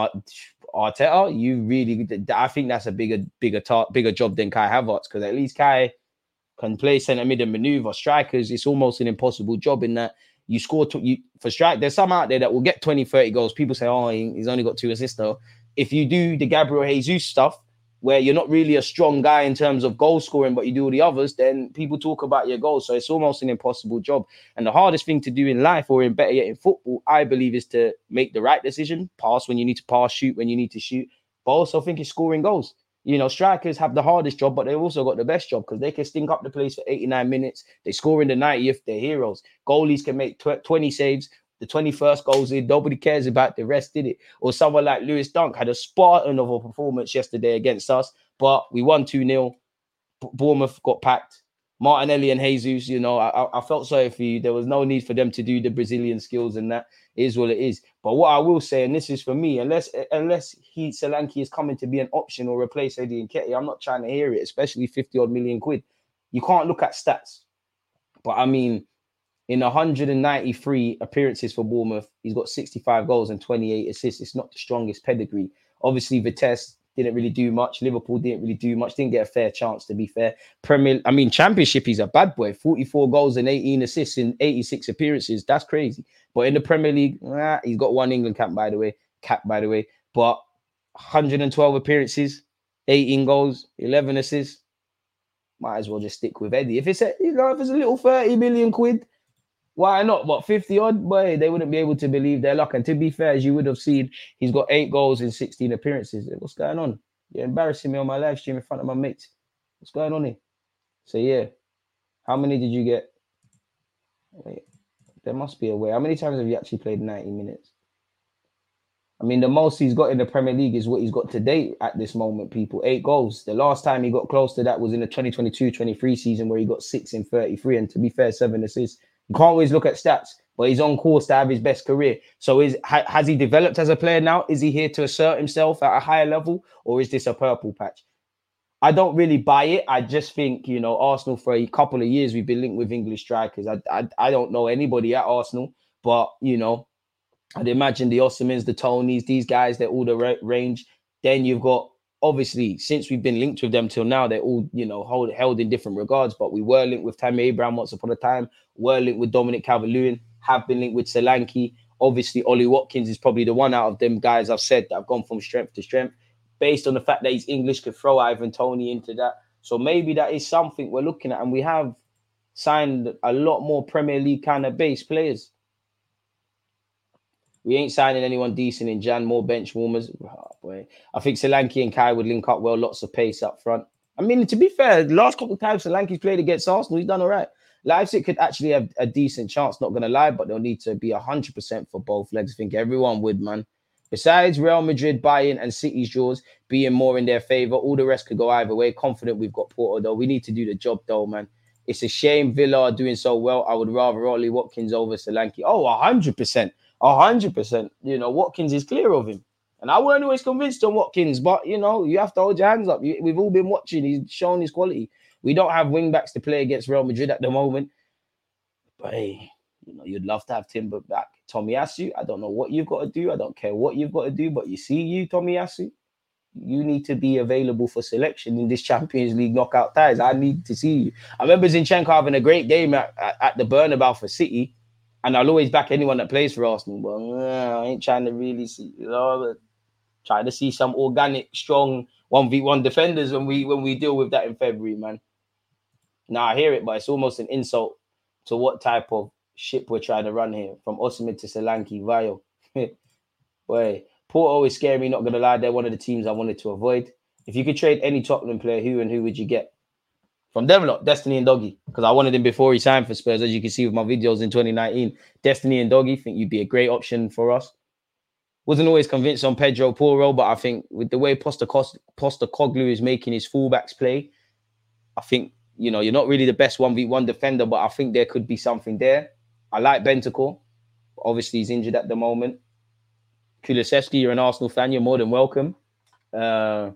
Arteta, I think that's a bigger job than Kai Havertz, because at least Kai can play centre mid and manoeuvre. Strikers, it's almost an impossible job in that you score for strike. There's some out there that will get 20, 30 goals. People say, he's only got 2 assists though. If you do the Gabriel Jesus stuff, where you're not really a strong guy in terms of goal scoring, but you do all the others, then people talk about your goals. So it's almost an impossible job. And the hardest thing to do in life, or in better yet in football, I believe, is to make the right decision. Pass when you need to pass, shoot when you need to shoot. But also think it's scoring goals. Strikers have the hardest job, but they've also got the best job because they can stink up the place for 89 minutes. They score in the 90th. They're heroes. Goalies can make 20 saves. The 21st goes in. Nobody cares about the rest, did it? Or someone like Lewis Dunk had a Spartan of a performance yesterday against us, but we won 2-0. Bournemouth got packed. Martinelli and Jesus, I felt sorry for you. There was no need for them to do the Brazilian skills, and that is what it is. But what I will say, and this is for me, unless Solanke is coming to be an option or replace Eddie Nketiah, I'm not trying to hear it, especially 50-odd million quid. You can't look at stats. But I mean, in 193 appearances for Bournemouth, he's got 65 goals and 28 assists. It's not the strongest pedigree. Obviously, Vitesse didn't really do much. Liverpool didn't really do much. Didn't get a fair chance, to be fair. Championship, he's a bad boy. 44 goals and 18 assists in 86 appearances. That's crazy. But in the Premier League, he's got 1 England cap, by the way. But 112 appearances, 18 goals, 11 assists. might as well just stick with Eddie. If it's a little 30 million quid, why not? What, 50 odd? Boy, they wouldn't be able to believe their luck. And to be fair, as you would have seen, he's got 8 goals in 16 appearances. What's going on? You're embarrassing me on my live stream in front of my mates. What's going on here? So yeah, how many did you get? Wait, there must be a way. How many times have you actually played 90 minutes? I mean, the most he's got in the Premier League is what he's got to date at this moment, people. 8 goals. The last time he got close to that was in the 2022-23 season where he got 6 in 33. And to be fair, 7 assists. You can't always look at stats, but he's on course to have his best career. So has he developed as a player now? Is he here to assert himself at a higher level? Or is this a purple patch? I don't really buy it. I just think, you know, Arsenal for a couple of years, we've been linked with English strikers. I don't know anybody at Arsenal, but, you know, I'd imagine the Osimhens, the Tonys, these guys, they're all the range. Then you've got, obviously, since we've been linked with them till now, they're all, you know, held in different regards. But we were linked with Tammy Abraham once upon a time. Were linked with Dominic Calvert-Lewin. Have been linked with Solanke. Obviously, Ollie Watkins is probably the one out of them guys I've said that have gone from strength to strength. Based on the fact that he's English, could throw Ivan Toney into that. So maybe that is something we're looking at. And we have signed a lot more Premier League kind of base players. We ain't signing anyone decent in Jan, more bench warmers. Oh, boy. I think Solanke and Kai would link up well, lots of pace up front. I mean, to be fair, the last couple of times Solanke's played against Arsenal, he's done all right. Leipzig could actually have a decent chance, not going to lie, but they'll need to be 100% for both legs. I think everyone would, man. Besides Real Madrid, Bayern and City's draws being more in their favour, all the rest could go either way. Confident we've got Porto, though. We need to do the job, though, man. It's a shame Villa are doing so well. I would rather Ollie Watkins over Solanke. Oh, 100%. 100%. You know, Watkins is clear of him. And I weren't always convinced on Watkins, but, you know, you have to hold your hands up. We've all been watching. He's shown his quality. We don't have wing-backs to play against Real Madrid at the moment. But, hey, you know, you'd love to have Timber back. Tomiyasu, I don't know what you've got to do. I don't care what you've got to do. But you see you, Tomiyasu, you need to be available for selection in this Champions League knockout ties. I need to see you. I remember Zinchenko having a great game at the Bernabeu for City. And I'll always back anyone that plays for Arsenal. But I ain't trying to really see, you know, trying to see some organic, strong 1v1 defenders when we deal with that in February, man. Now, I hear it, but it's almost an insult to what type of ship we're trying to run here. From Osimhen to Solanke, Vile. Boy, Porto is scaring me, not going to lie. They're one of the teams I wanted to avoid. If you could trade any Tottenham player, who would you get? From them lot, Destiny and Doggy. Because I wanted him before he signed for Spurs, as you can see with my videos in 2019. Destiny and Doggy, think you'd be a great option for us. Wasn't always convinced on Pedro Porro, but I think with the way Postecoglou is making his fullbacks play, I think, you know, you're not really the best 1v1 defender, but I think there could be something there. I like Bentancur. Obviously, he's injured at the moment. Kulusevski, you're an Arsenal fan. You're more than welcome. I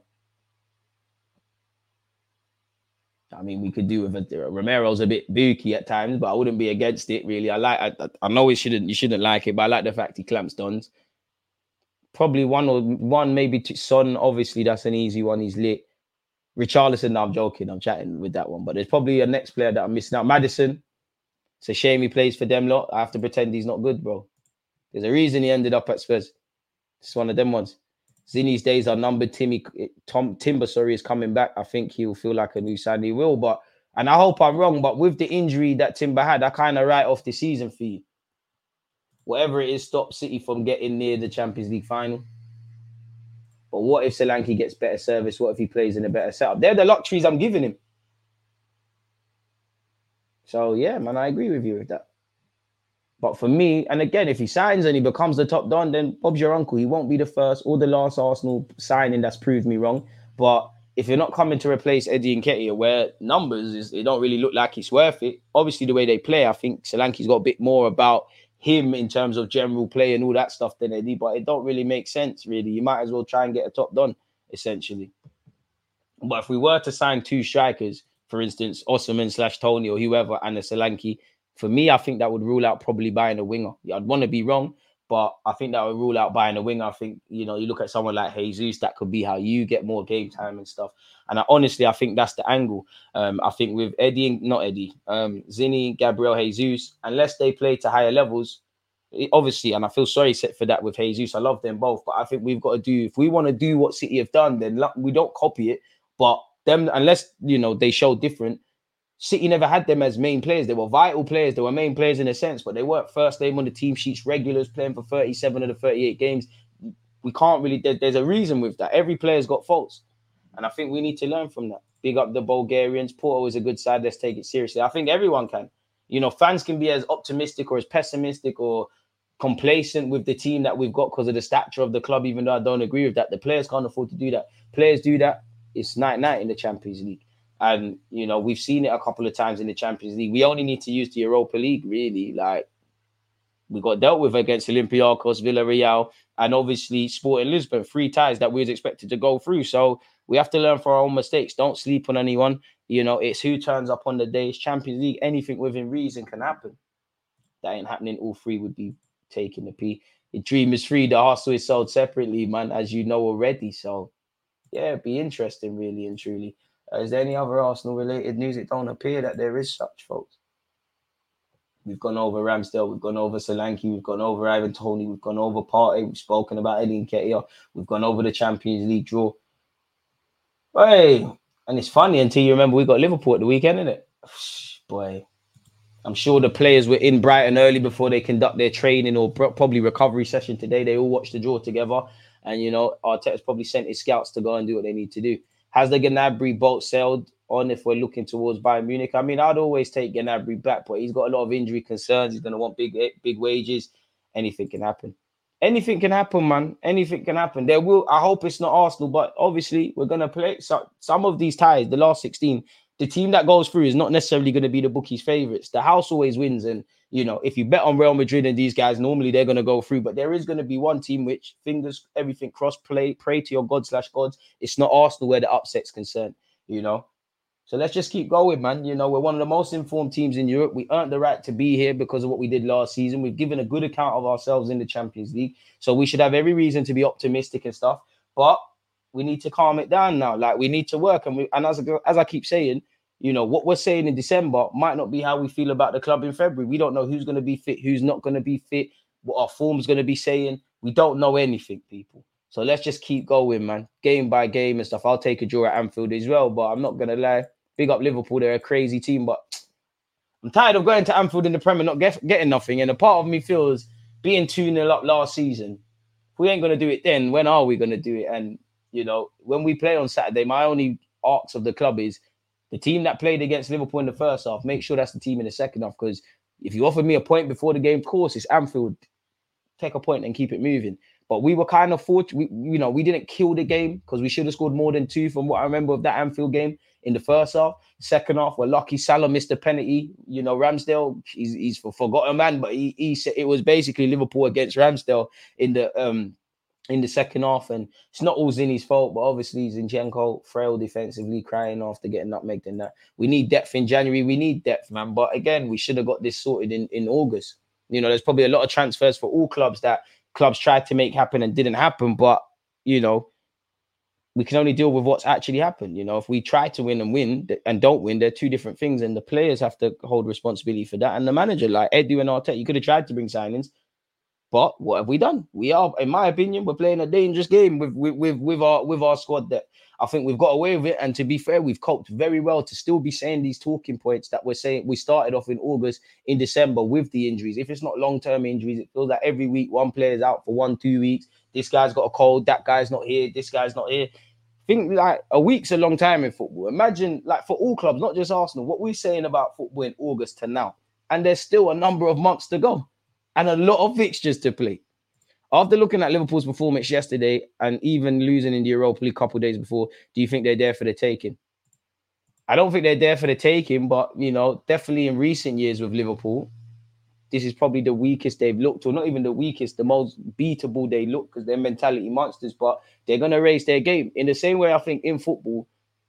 mean, we could do with Romero's a bit booky at times, but I wouldn't be against it, really. I know you shouldn't like it, but I like the fact he clamps Dons. Probably one, maybe two. Son, obviously, that's an easy one. He's lit. Richarlison, no, I'm joking. I'm chatting with that one. But there's probably a next player that I'm missing out. Madison. It's a shame he plays for them lot. I have to pretend he's not good, bro. There's a reason he ended up at Spurs. It's one of them ones. Zinni's days are numbered. Timber, is coming back. I think he'll feel like a new sign. He will, and I hope I'm wrong, but with the injury that Timber had, I kind of write off the season for you. Whatever it is, stop City from getting near the Champions League final. But what if Solanke gets better service? What if he plays in a better setup? They're the luxuries I'm giving him. So, yeah, man, I agree with you with that. But for me, and again, if he signs and he becomes the top don, then Bob's your uncle. He won't be the first or the last Arsenal signing that's proved me wrong. But if you're not coming to replace Eddie Nketiah, where numbers, it don't really look like it's worth it. Obviously, the way they play, I think Solanke's got a bit more about him in terms of general play and all that stuff than Eddie, but it don't really make sense, really. You might as well try and get a top don, essentially. But if we were to sign 2 strikers, for instance, Osimhen/Toney or whoever, and a Solanke, for me, I think that would rule out probably buying a winger. I'd want to be wrong, but I think that would rule out buying a winger. I think, you know, you look at someone like Jesus, that could be how you get more game time and stuff. And I think that's the angle. I think with Zinni, Gabriel Jesus, unless they play to higher levels, obviously, and I feel sorry for that with Jesus. I love them both, but I think we've got to do, if we want to do what City have done, then we don't copy it, but them, unless, you know, they show different, City never had them as main players. They were vital players. They were main players in a sense, but they weren't first name on the team sheets, regulars playing for 37 of the 38 games. We can't really, there's a reason with that. Every player's got faults. And I think we need to learn from that. Big up the Bulgarians. Porto is a good side. Let's take it seriously. I think everyone can. You know, fans can be as optimistic or as pessimistic or complacent with the team that we've got because of the stature of the club, even though I don't agree with that. The players can't afford to do that. Players do that. It's night-night in the Champions League. And, you know, we've seen it a couple of times in the Champions League. We only need to use the Europa League, really. Like, we got dealt with against Olympiacos, Villarreal, and obviously Sporting Lisbon. 3 ties that we was expected to go through. So we have to learn from our own mistakes. Don't sleep on anyone. You know, it's who turns up on the day. It's Champions League. Anything within reason can happen. That ain't happening. All 3 would be taking the P. The dream is free. The hustle is sold separately, man, as you know already. So, yeah, it'd be interesting, really and truly. Is there any other Arsenal-related news? It don't appear that there is such, folks. We've gone over Ramsdale. We've gone over Solanke. We've gone over Ivan Toney. We've gone over Partey. We've spoken about Eddie Nketiah. We've gone over the Champions League draw. Hey, and it's funny until you remember we got Liverpool at the weekend, isn't it? Boy, I'm sure the players were in Brighton early before they conduct their training or probably recovery session today. They all watched the draw together. And, you know, Arteta's probably sent his scouts to go and do what they need to do. Has the Gnabry boat sailed on if we're looking towards Bayern Munich? I mean, I'd always take Gnabry back, but he's got a lot of injury concerns. He's going to want big wages. Anything can happen. Anything can happen, man. Anything can happen. There will. I hope it's not Arsenal, but obviously we're going to play some of these ties, the last 16. The team that goes through is not necessarily going to be the bookies' favourites. The house always wins. And, you know, if you bet on Real Madrid and these guys, normally they're going to go through. But there is going to be one team which, everything cross-play, pray to your God/gods. It's not Arsenal where the upset's concerned, you know. So let's just keep going, man. You know, we're one of the most informed teams in Europe. We earned the right to be here because of what we did last season. We've given a good account of ourselves in the Champions League. So we should have every reason to be optimistic and stuff. But we need to calm it down now. Like, we need to work. And as I keep saying, you know, what we're saying in December might not be how we feel about the club in February. We don't know who's going to be fit, who's not going to be fit, what our form's going to be saying. We don't know anything, people. So let's just keep going, man. Game by game and stuff. I'll take a draw at Anfield as well, but I'm not going to lie. Big up Liverpool. They're a crazy team, but I'm tired of going to Anfield in the Premier not getting nothing. And a part of me feels being 2-0 up last season. If we ain't going to do it then, when are we going to do it? And, you know, when we play on Saturday, my only arcs of the club is the team that played against Liverpool in the first half, make sure that's the team in the second half. Because if you offered me a point before the game, of course, it's Anfield. Take a point and keep it moving. But we were kind of fortunate. We didn't kill the game because we should have scored more than 2 from what I remember of that Anfield game in the first half. Second half, we're lucky Salah missed a penalty. You know, Ramsdale, he's a forgotten man, but he said it was basically Liverpool against Ramsdale in the second half. And it's not all Zinni's fault, but obviously Zinchenko frail defensively, crying after getting nutmegged in that. We need depth in January. We need depth, man. But again, we should have got this sorted in August. You know, there's probably a lot of transfers for all clubs that clubs tried to make happen and didn't happen. But, you know, we can only deal with what's actually happened. You know, if we try to win and don't win, they're 2 different things. And the players have to hold responsibility for that. And the manager, like Edu and Arteta, you could have tried to bring signings. But what have we done? We are, in my opinion, we're playing a dangerous game with our squad that I think we've got away with it. And to be fair, we've coped very well to still be saying these talking points that we're saying. We started off in August, in December with the injuries. If it's not long-term injuries, it feels like every week one player's out for 1-2 weeks. This guy's got a cold. That guy's not here. This guy's not here. I think like a week's a long time in football. Imagine like for all clubs, not just Arsenal, what we're saying about football in August to now. And there's still a number of months to go. And a lot of fixtures to play. After looking at Liverpool's performance yesterday and even losing in the Europa League a couple of days before, do you think they're there for the taking? I don't think they're there for the taking, but, you know, definitely in recent years with Liverpool, this is probably the weakest they've looked, or not even the weakest, the most beatable they look because they're mentality monsters, but they're going to raise their game. In the same way, I think in football,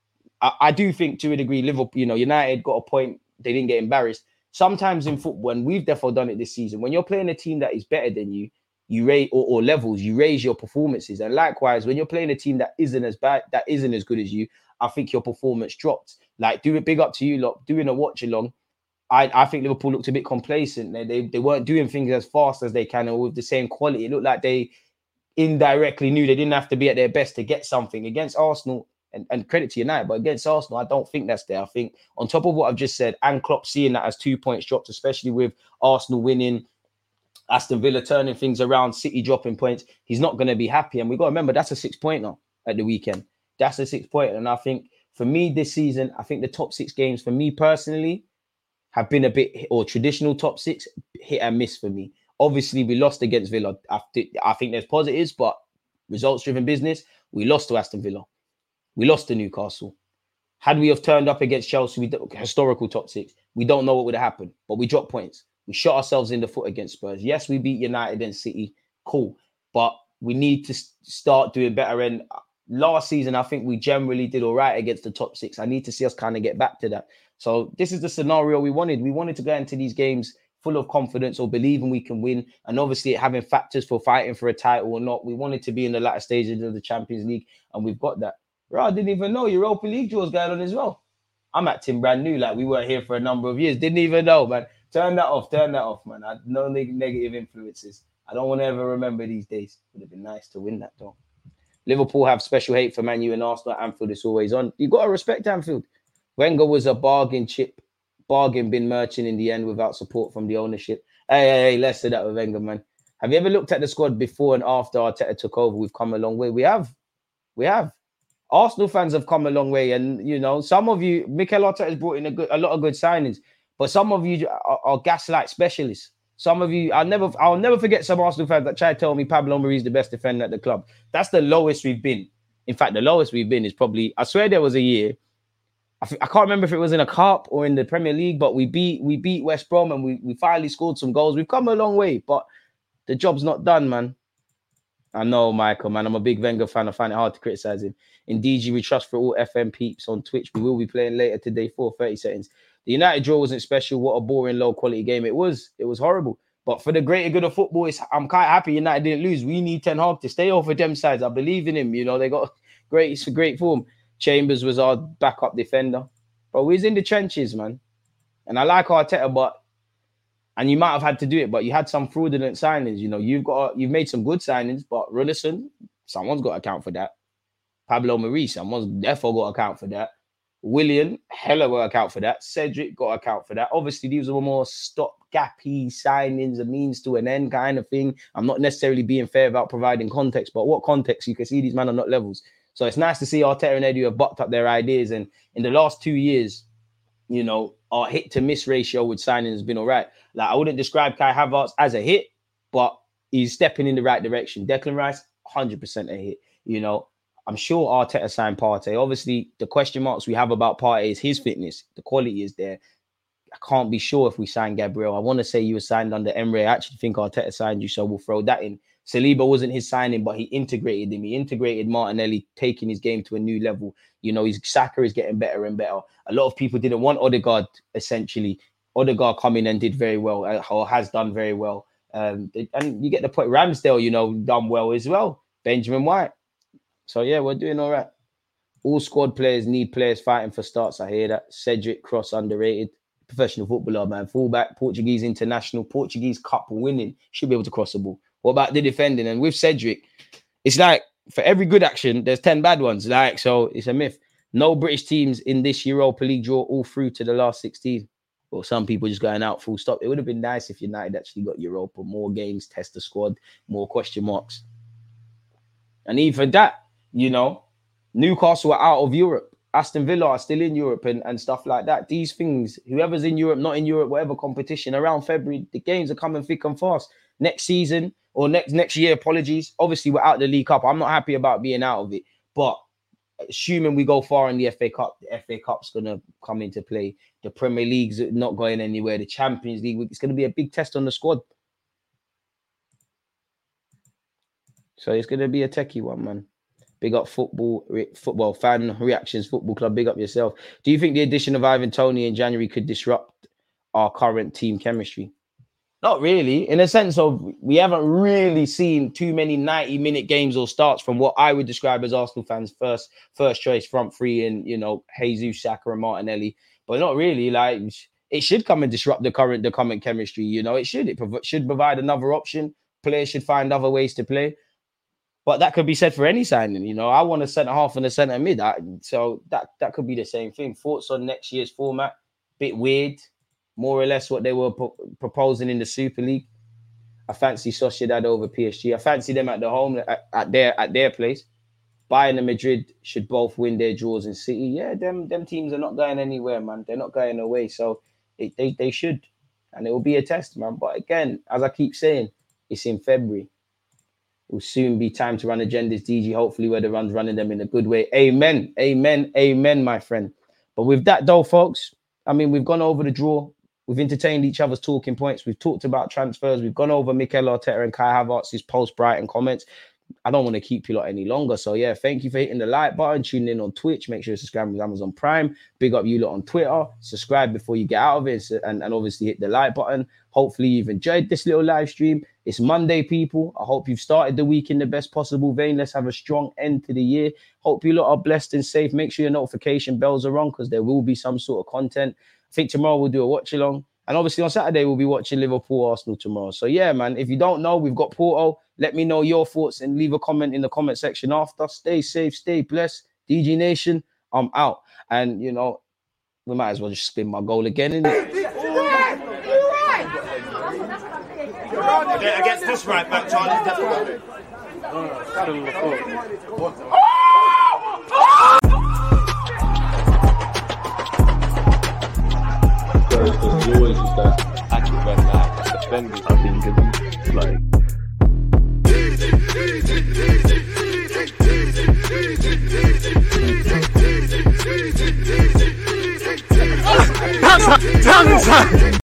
I do think to a degree, Liverpool, you know, United got a point, they didn't get embarrassed. Sometimes in football, and we've therefore done it this season, when you're playing a team that is better than you, you raise or levels, you raise your performances. And likewise, when you're playing a team that isn't as bad, that isn't as good as you, I think your performance dropped. Like, do it big up to you lot, doing a watch along. I think Liverpool looked a bit complacent. They weren't doing things as fast as they can or with the same quality. It looked like they indirectly knew they didn't have to be at their best to get something. Against Arsenal, and credit to United. But against Arsenal, I don't think that's there. I think on top of what I've just said, and Klopp seeing that as 2 points dropped, especially with Arsenal winning, Aston Villa turning things around, City dropping points, he's not going to be happy. And we've got to remember, that's a 6-pointer at the weekend. That's a 6-pointer. And I think for me this season, I think the top 6 games for me personally have been a bit, or traditional top 6, hit and miss for me. Obviously, we lost against Villa. I think there's positives, but results-driven business, we lost to Aston Villa. We lost to Newcastle. Had we have turned up against Chelsea, historical top 6, we don't know what would have happened, but we dropped points. We shot ourselves in the foot against Spurs. Yes, we beat United and City. Cool. But we need to start doing better. And last season, I think we generally did all right against the top 6. I need to see us kind of get back to that. So this is the scenario we wanted. We wanted to go into these games full of confidence or believing we can win. And obviously having factors for fighting for a title or not. We wanted to be in the latter stages of the Champions League. And we've got that. Bro, I didn't even know Europa League draws going on as well. I'm acting brand new. Like we weren't here for a number of years. Didn't even know, man. Turn that off, man. I no negative influences. I don't want to ever remember these days. Would have been nice to win that though. Liverpool have special hate for Man U and Arsenal. Anfield is always on. You got to respect Anfield. Wenger was a bargain bin merchant in the end without support from the ownership. Hey, let's say that with Wenger, man. Have you ever looked at the squad before and after Arteta took over? We've come a long way. We have. Arsenal fans have come a long way, and you know, some of you, Mikel Arteta has brought in a lot of good signings. But some of you are gaslight specialists. Some of you, I'll never forget some Arsenal fans that tried to tell me Pablo Mari is the best defender at the club. That's the lowest we've been. In fact, the lowest we've been is probably, I swear there was a year, I can't remember if it was in a cup or in the Premier League, but we beat West Brom and we finally scored some goals. We've come a long way, but the job's not done, man. I know, Michael, man. I'm a big Wenger fan. I find it hard to criticize him. In DG, we trust for all FM peeps on Twitch. We will be playing later today for 30 seconds. The United draw wasn't special. What a boring, low-quality game it was. It was horrible. But for the greater good of football, I'm quite happy United didn't lose. We need Ten Hag to stay over them sides. I believe in him. You know, they got great form. Chambers was our backup defender. But we was in the trenches, man. And I like Arteta, and you might have had to do it, but you had some fraudulent signings. You know, you've made some good signings, but Runnison, someone's got to account for that. Pablo Mari, someone's therefore got to account for that. Willian, hella got to account for that. Cedric got to account for that. Obviously, these were more stopgappy signings, a means to an end kind of thing. I'm not necessarily being fair about providing context, but what context? You can see these men are not levels. So it's nice to see Arteta and Edu have bucked up their ideas. And in the last 2 years, you know, our hit to miss ratio with signings has been all right. Like, I wouldn't describe Kai Havertz as a hit, but he's stepping in the right direction. Declan Rice, 100% a hit. You know, I'm sure Arteta signed Partey. Obviously, the question marks we have about Partey is his fitness. The quality is there. I can't be sure if we signed Gabriel. I want to say you were signed under Emre. I actually think Arteta signed you, so we'll throw that in. Saliba wasn't his signing, but he integrated him. He integrated Martinelli, taking his game to a new level. You know, his Saka is getting better and better. A lot of people didn't want Odegaard, essentially. Odegaard come in and did very well, or has done very well. And you get the point. Ramsdale, you know, done well as well. Benjamin White. So, yeah, we're doing all right. All squad players need players fighting for starts. I hear that. Cedric Cross, underrated. Professional footballer, man. Fullback, Portuguese international, Portuguese cup winning. Should be able to cross the ball. What about the defending? And with Cedric, it's like for every good action, there's 10 bad ones. Like, so it's a myth. No British teams in this Europa League draw all through to the last 16. Well, some people just going out full stop. It would have been nice if United actually got Europa. More games, test the squad, more question marks. And even that, you know, Newcastle are out of Europe. Aston Villa are still in Europe and stuff like that. These things, whoever's in Europe, not in Europe, whatever competition, around February, the games are coming thick and fast. Next season or next year, apologies. Obviously, we're out the League Cup. I'm not happy about being out of it. But assuming we go far in the FA Cup, the FA Cup's going to come into play. The Premier League's not going anywhere. The Champions League, it's going to be a big test on the squad. So it's going to be a techie one, man. Big up football fan reactions, football club. Big up yourself. Do you think the addition of Ivan Toney in January could disrupt our current team chemistry? Not really, in a sense of we haven't really seen too many 90-minute games or starts from what I would describe as Arsenal fans' first choice front three and, you know, Jesus, Saka and Martinelli. But not really. Like, it should come and disrupt the current chemistry. You know, it should. It should provide another option. Players should find other ways to play. But that could be said for any signing. You know, I want a centre half and a centre mid. So that could be the same thing. Thoughts on next year's format? Bit weird, more or less what they were proposing in the Super League. I fancy Sociedad over PSG. I fancy them at the home at their place. Bayern and Madrid should both win their draws in City. Yeah, them teams are not going anywhere, man. They're not going away. So they should, and it will be a test, man. But again, as I keep saying, it's in February. It will soon be time to run agendas, DG. Hopefully, where the run's running them in a good way. Amen, amen, amen, my friend. But with that, though, folks, I mean, we've gone over the draw. We've entertained each other's talking points. We've talked about transfers. We've gone over Mikel Arteta and Kai Havertz's post-Brighton comments. I don't want to keep you lot any longer. So, yeah, thank you for hitting the like button, tuning in on Twitch. Make sure you subscribe with Amazon Prime. Big up you lot on Twitter. Subscribe before you get out of it and obviously hit the like button. Hopefully, you've enjoyed this little live stream. It's Monday, people. I hope you've started the week in the best possible vein. Let's have a strong end to the year. Hope you lot are blessed and safe. Make sure your notification bells are on because there will be some sort of content. I think tomorrow we'll do a watch-along. And obviously on Saturday, we'll be watching Liverpool-Arsenal tomorrow. So, yeah, man, if you don't know, we've got Porto. Let me know your thoughts and leave a comment in the comment section after. Stay safe, stay blessed. DG Nation, I'm out. And, you know, we might as well just spin my goal again, innit? Yeah, against this right back, Charlie, definitely. There's always just that active red flag. Defenders, I think, it's like. Tongue